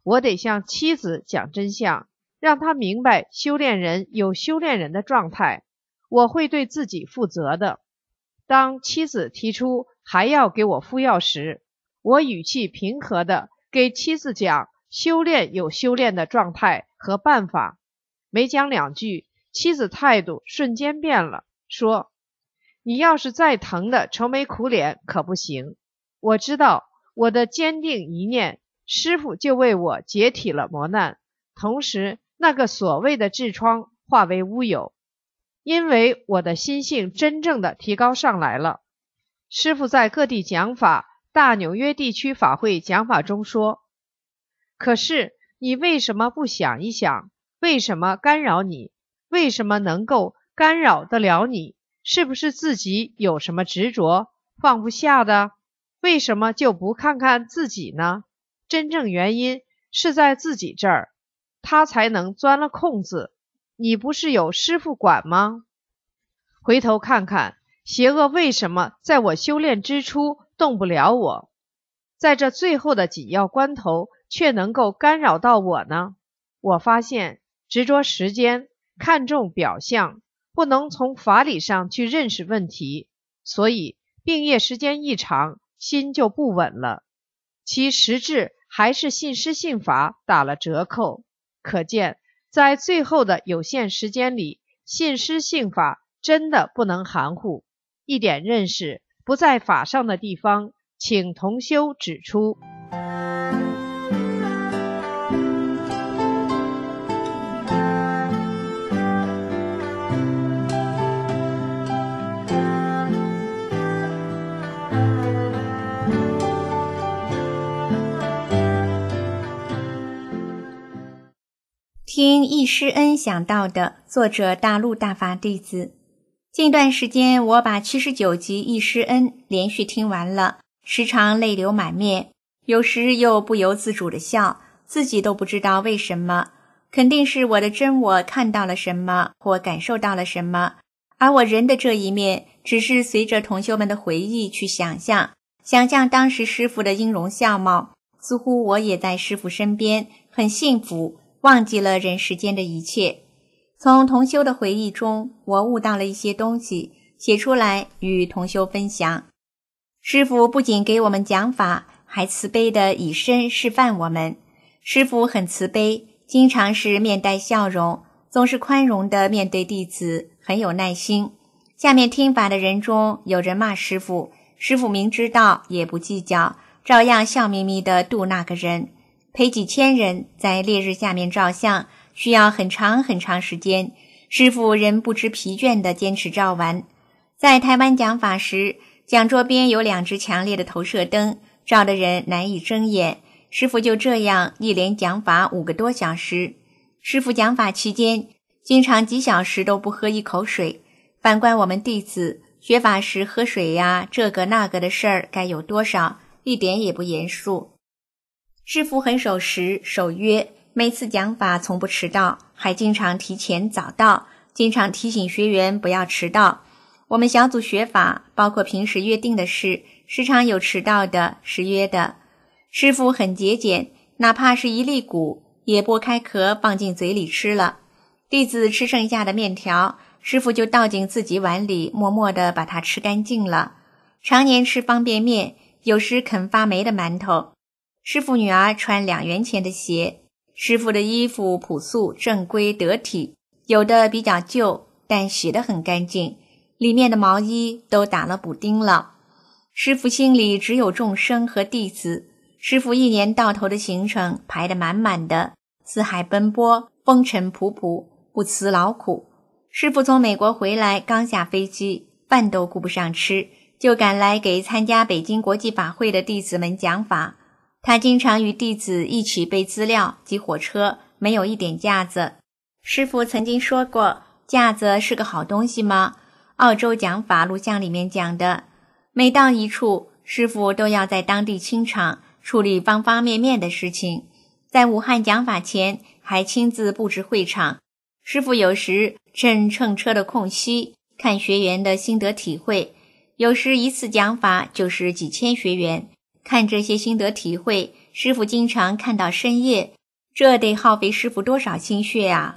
我得向妻子讲真相，让她明白修炼人有修炼人的状态，我会对自己负责的。当妻子提出还要给我敷药时，我语气平和地给妻子讲修炼有修炼的状态和办法。没讲两句，妻子态度瞬间变了，说：你要是再疼的愁眉苦脸可不行。我知道我的坚定一念，师父就为我解体了磨难，同时那个所谓的痔疮化为乌有，因为我的心性真正的提高上来了。师父在各地讲法，大纽约地区法会讲法中说，可是你为什么不想一想，为什么干扰你？为什么能够干扰得了你？是不是自己有什么执着放不下的？为什么就不看看自己呢？真正原因是在自己这儿，他才能钻了空子。你不是有师父管吗？回头看看，邪恶为什么在我修炼之初动不了我，在这最后的紧要关头却能够干扰到我呢？我发现执着时间，看重表象，不能从法理上去认识问题，所以病业时间一长，心就不稳了，其实质还是信师信法打了折扣。可见在最后的有限时间里，信师信法真的不能含糊，一点认识不在法上的地方，请同修指出。 听易师恩想到的，作者大陆大法弟子。近段时间我把七十九集易师恩连续听完了，时常泪流满面，有时又不由自主的笑，自己都不知道为什么，肯定是我的真我看到了什么或感受到了什么，而我人的这一面只是随着同修们的回忆去想象，想象当时师父的音容笑貌，似乎我也在师父身边，很幸福，忘记了人世间的一切。从同修的回忆中，我悟到了一些东西，写出来与同修分享。师父不仅给我们讲法，还慈悲地以身示范我们。师父很慈悲，经常是面带笑容，总是宽容地面对弟子，很有耐心。下面听法的人中有人骂师父，师父明知道也不计较，照样笑眯眯地度那个人。陪几千人在烈日下面照相，需要很长很长时间，师父仍不知疲倦地坚持照完。在台湾讲法时，讲桌边有两只强烈的投射灯，照得人难以睁眼，师父就这样一连讲法五个多小时。师父讲法期间，经常几小时都不喝一口水。反观我们弟子，学法时喝水呀，这个那个的事儿该有多少，一点也不严肃。师父很守时守约，每次讲法从不迟到，还经常提前早到，经常提醒学员不要迟到。我们小组学法，包括平时约定的事，时常有迟到的，失约的。师父很节俭，哪怕是一粒谷，也剥开壳放进嘴里吃了。弟子吃剩下的面条，师父就倒进自己碗里，默默地把它吃干净了。常年吃方便面，有时啃发霉的馒头。师父女儿穿两元钱的鞋，师父的衣服朴素正规得体，有的比较旧，但洗得很干净，里面的毛衣都打了补丁了。师父心里只有众生和弟子，师父一年到头的行程排得满满的，四海奔波，风尘仆仆，不辞劳苦。师父从美国回来，刚下飞机，饭都顾不上吃，就赶来给参加北京国际法会的弟子们讲法。他经常与弟子一起背资料，挤火车，没有一点架子。师父曾经说过，架子是个好东西吗？澳洲讲法录像里面讲的，每到一处，师父都要在当地清场，处理方方面面的事情。在武汉讲法前，还亲自布置会场。师父有时趁乘车的空隙，看学员的心得体会，有时一次讲法就是几千学员。看这些心得体会， 师父经常看到深夜，这得耗费师父多少心血啊！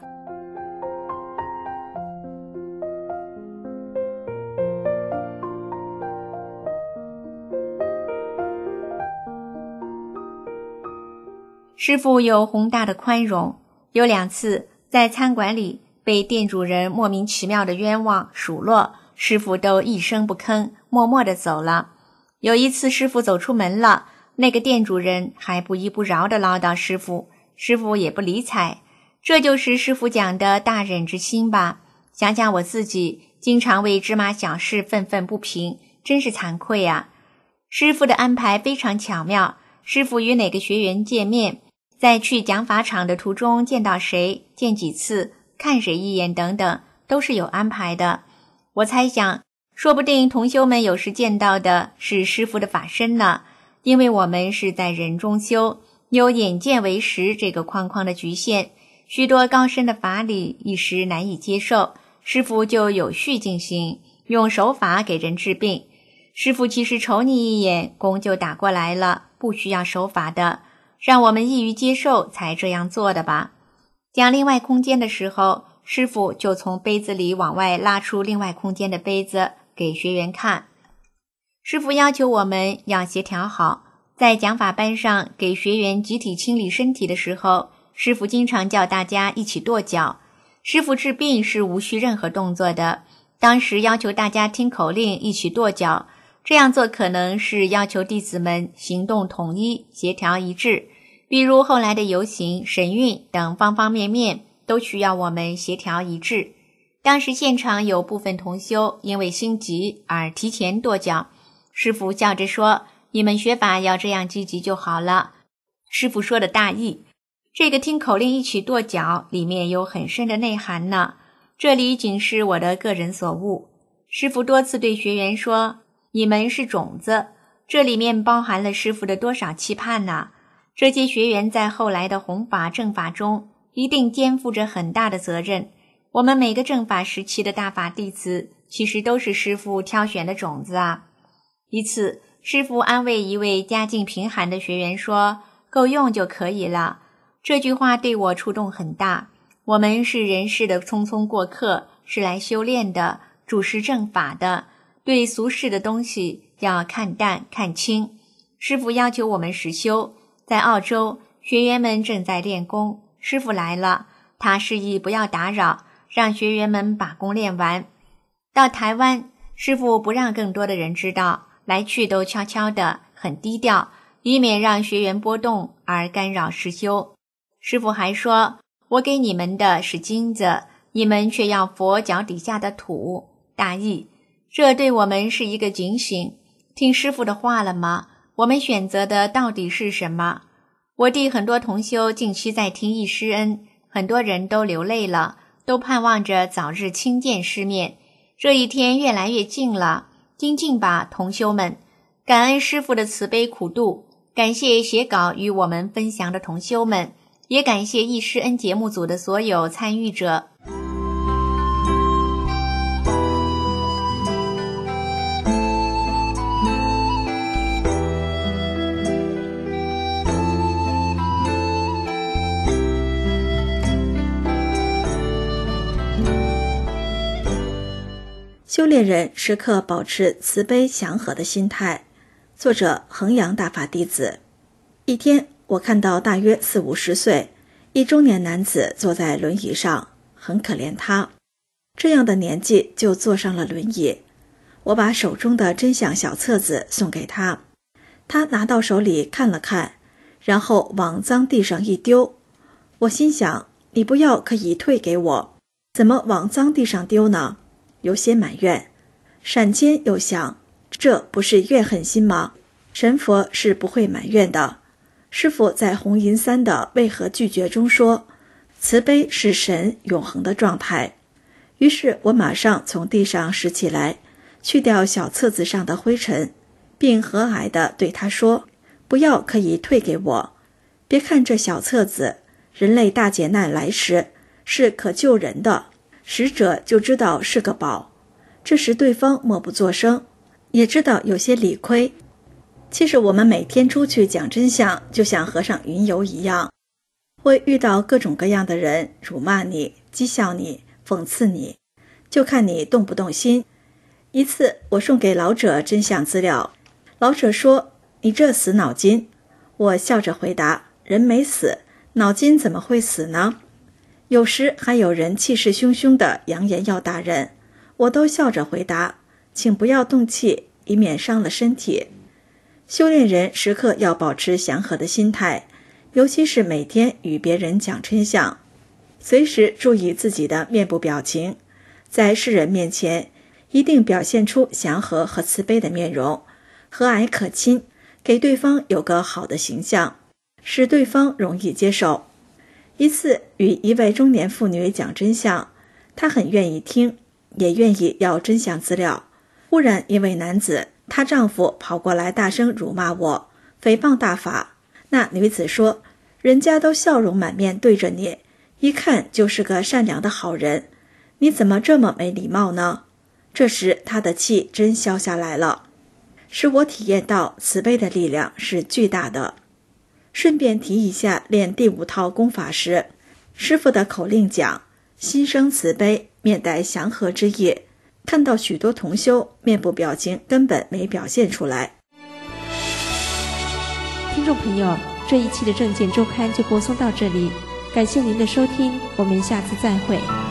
师父有宏大的宽容，有两次在餐馆里被店主人莫名其妙的冤枉数落，师父都一声不吭，默默地走了。有一次师父走出门了，那个店主人还不依不饶地唠叨师父，师父也不理睬。这就是师父讲的大忍之心吧。想想我自己经常为芝麻小事愤愤不平，真是惭愧啊。师父的安排非常巧妙，师父与哪个学员见面，在去讲法场的途中见到谁，见几次，看谁一眼等等，都是有安排的。我猜想，说不定同修们有时见到的是师父的法身呢，因为我们是在人中修，有眼见为实这个框框的局限，许多高深的法理一时难以接受，师父就有序进行，用手法给人治病。师父其实瞅你一眼，功就打过来了，不需要手法的，让我们易于接受才这样做的吧。讲另外空间的时候，师父就从杯子里往外拉出另外空间的杯子给学员看。师父要求我们要协调好，在讲法班上给学员集体清理身体的时候，师父经常叫大家一起跺脚。师父治病是无需任何动作的，当时要求大家听口令一起跺脚，这样做可能是要求弟子们行动统一，协调一致，比如后来的游行、神韵等方方面面都需要我们协调一致。当时现场有部分同修因为心急而提前跺脚，师父笑着说，你们学法要这样积极就好了。师父说的大意，这个听口令一起跺脚里面有很深的内涵呢，这里仅是我的个人所悟。师父多次对学员说，你们是种子，这里面包含了师父的多少期盼呢？这些学员在后来的弘法正法中一定肩负着很大的责任。我们每个正法时期的大法弟子其实都是师父挑选的种子啊。一次，师父安慰一位家境贫寒的学员说，够用就可以了。这句话对我触动很大。我们是人世的匆匆过客，是来修炼的，主持正法的，对俗世的东西要看淡看清。师父要求我们实修。在澳洲，学员们正在练功，师父来了，他示意不要打扰，让学员们把功练完。到台湾，师父不让更多的人知道，来去都悄悄的，很低调，以免让学员波动而干扰实修。师父还说，我给你们的是金子，你们却要佛脚底下的土。大意，这对我们是一个警醒。听师父的话了吗？我们选择的到底是什么？我弟很多同修近期在听忆师恩，很多人都流泪了，都盼望着早日亲见师面。这一天越来越近了，精进吧，同修们！感恩师父的慈悲苦度，感谢写稿与我们分享的同修们，也感谢忆师恩节目组的所有参与者。 修炼人时刻保持慈悲祥和的心态。作者衡阳大法弟子。一天，我看到大约四五十岁一中年男子坐在轮椅上，很可怜他，这样的年纪就坐上了轮椅。我把手中的真相小册子送给他，他拿到手里看了看，然后往脏地上一丢。我心想，你不要可以退给我，怎么往脏地上丢呢？有些埋怨，闪间又想，这不是怨恨心吗？神佛是不会埋怨的。师父在红银三的为何拒绝中说，慈悲是神永恒的状态。于是我马上从地上拾起来，去掉小册子上的灰尘，并和蔼地对他说，不要可以退给我，别看这小册子，人类大劫难来时是可救人的，使者就知道是个宝。这时对方默不作声，也知道有些理亏。 其实我们每天出去讲真相，就像河上云游一样，会遇到各种各样的人辱骂你、讥笑你、讽刺你，就看你动不动心。一次我送给老者真相资料，老者说：“你这死脑筋。”我笑着回答：“人没死，脑筋怎么会死呢？”有时还有人气势汹汹地扬言要打人，我都笑着回答：“请不要动气，以免伤了身体。”修炼人时刻要保持祥和的心态，尤其是每天与别人讲真相，随时注意自己的面部表情，在世人面前一定表现出祥和和慈悲的面容，和蔼可亲，给对方有个好的形象，使对方容易接受。一次与一位中年妇女讲真相，她很愿意听，也愿意要真相资料。忽然一位男子，她丈夫跑过来大声辱骂我，诽谤大法。那女子说：“人家都笑容满面对着你，一看就是个善良的好人，你怎么这么没礼貌呢？”这时她的气真消下来了，使我体验到慈悲的力量是巨大的。顺便提一下，练第五套功法时，师父的口令讲：“心生慈悲，面带祥和之意。”看到许多同修面部表情根本没表现出来。 听众朋友，这一期的正见周刊就播送到这里，感谢您的收听，我们下次再会。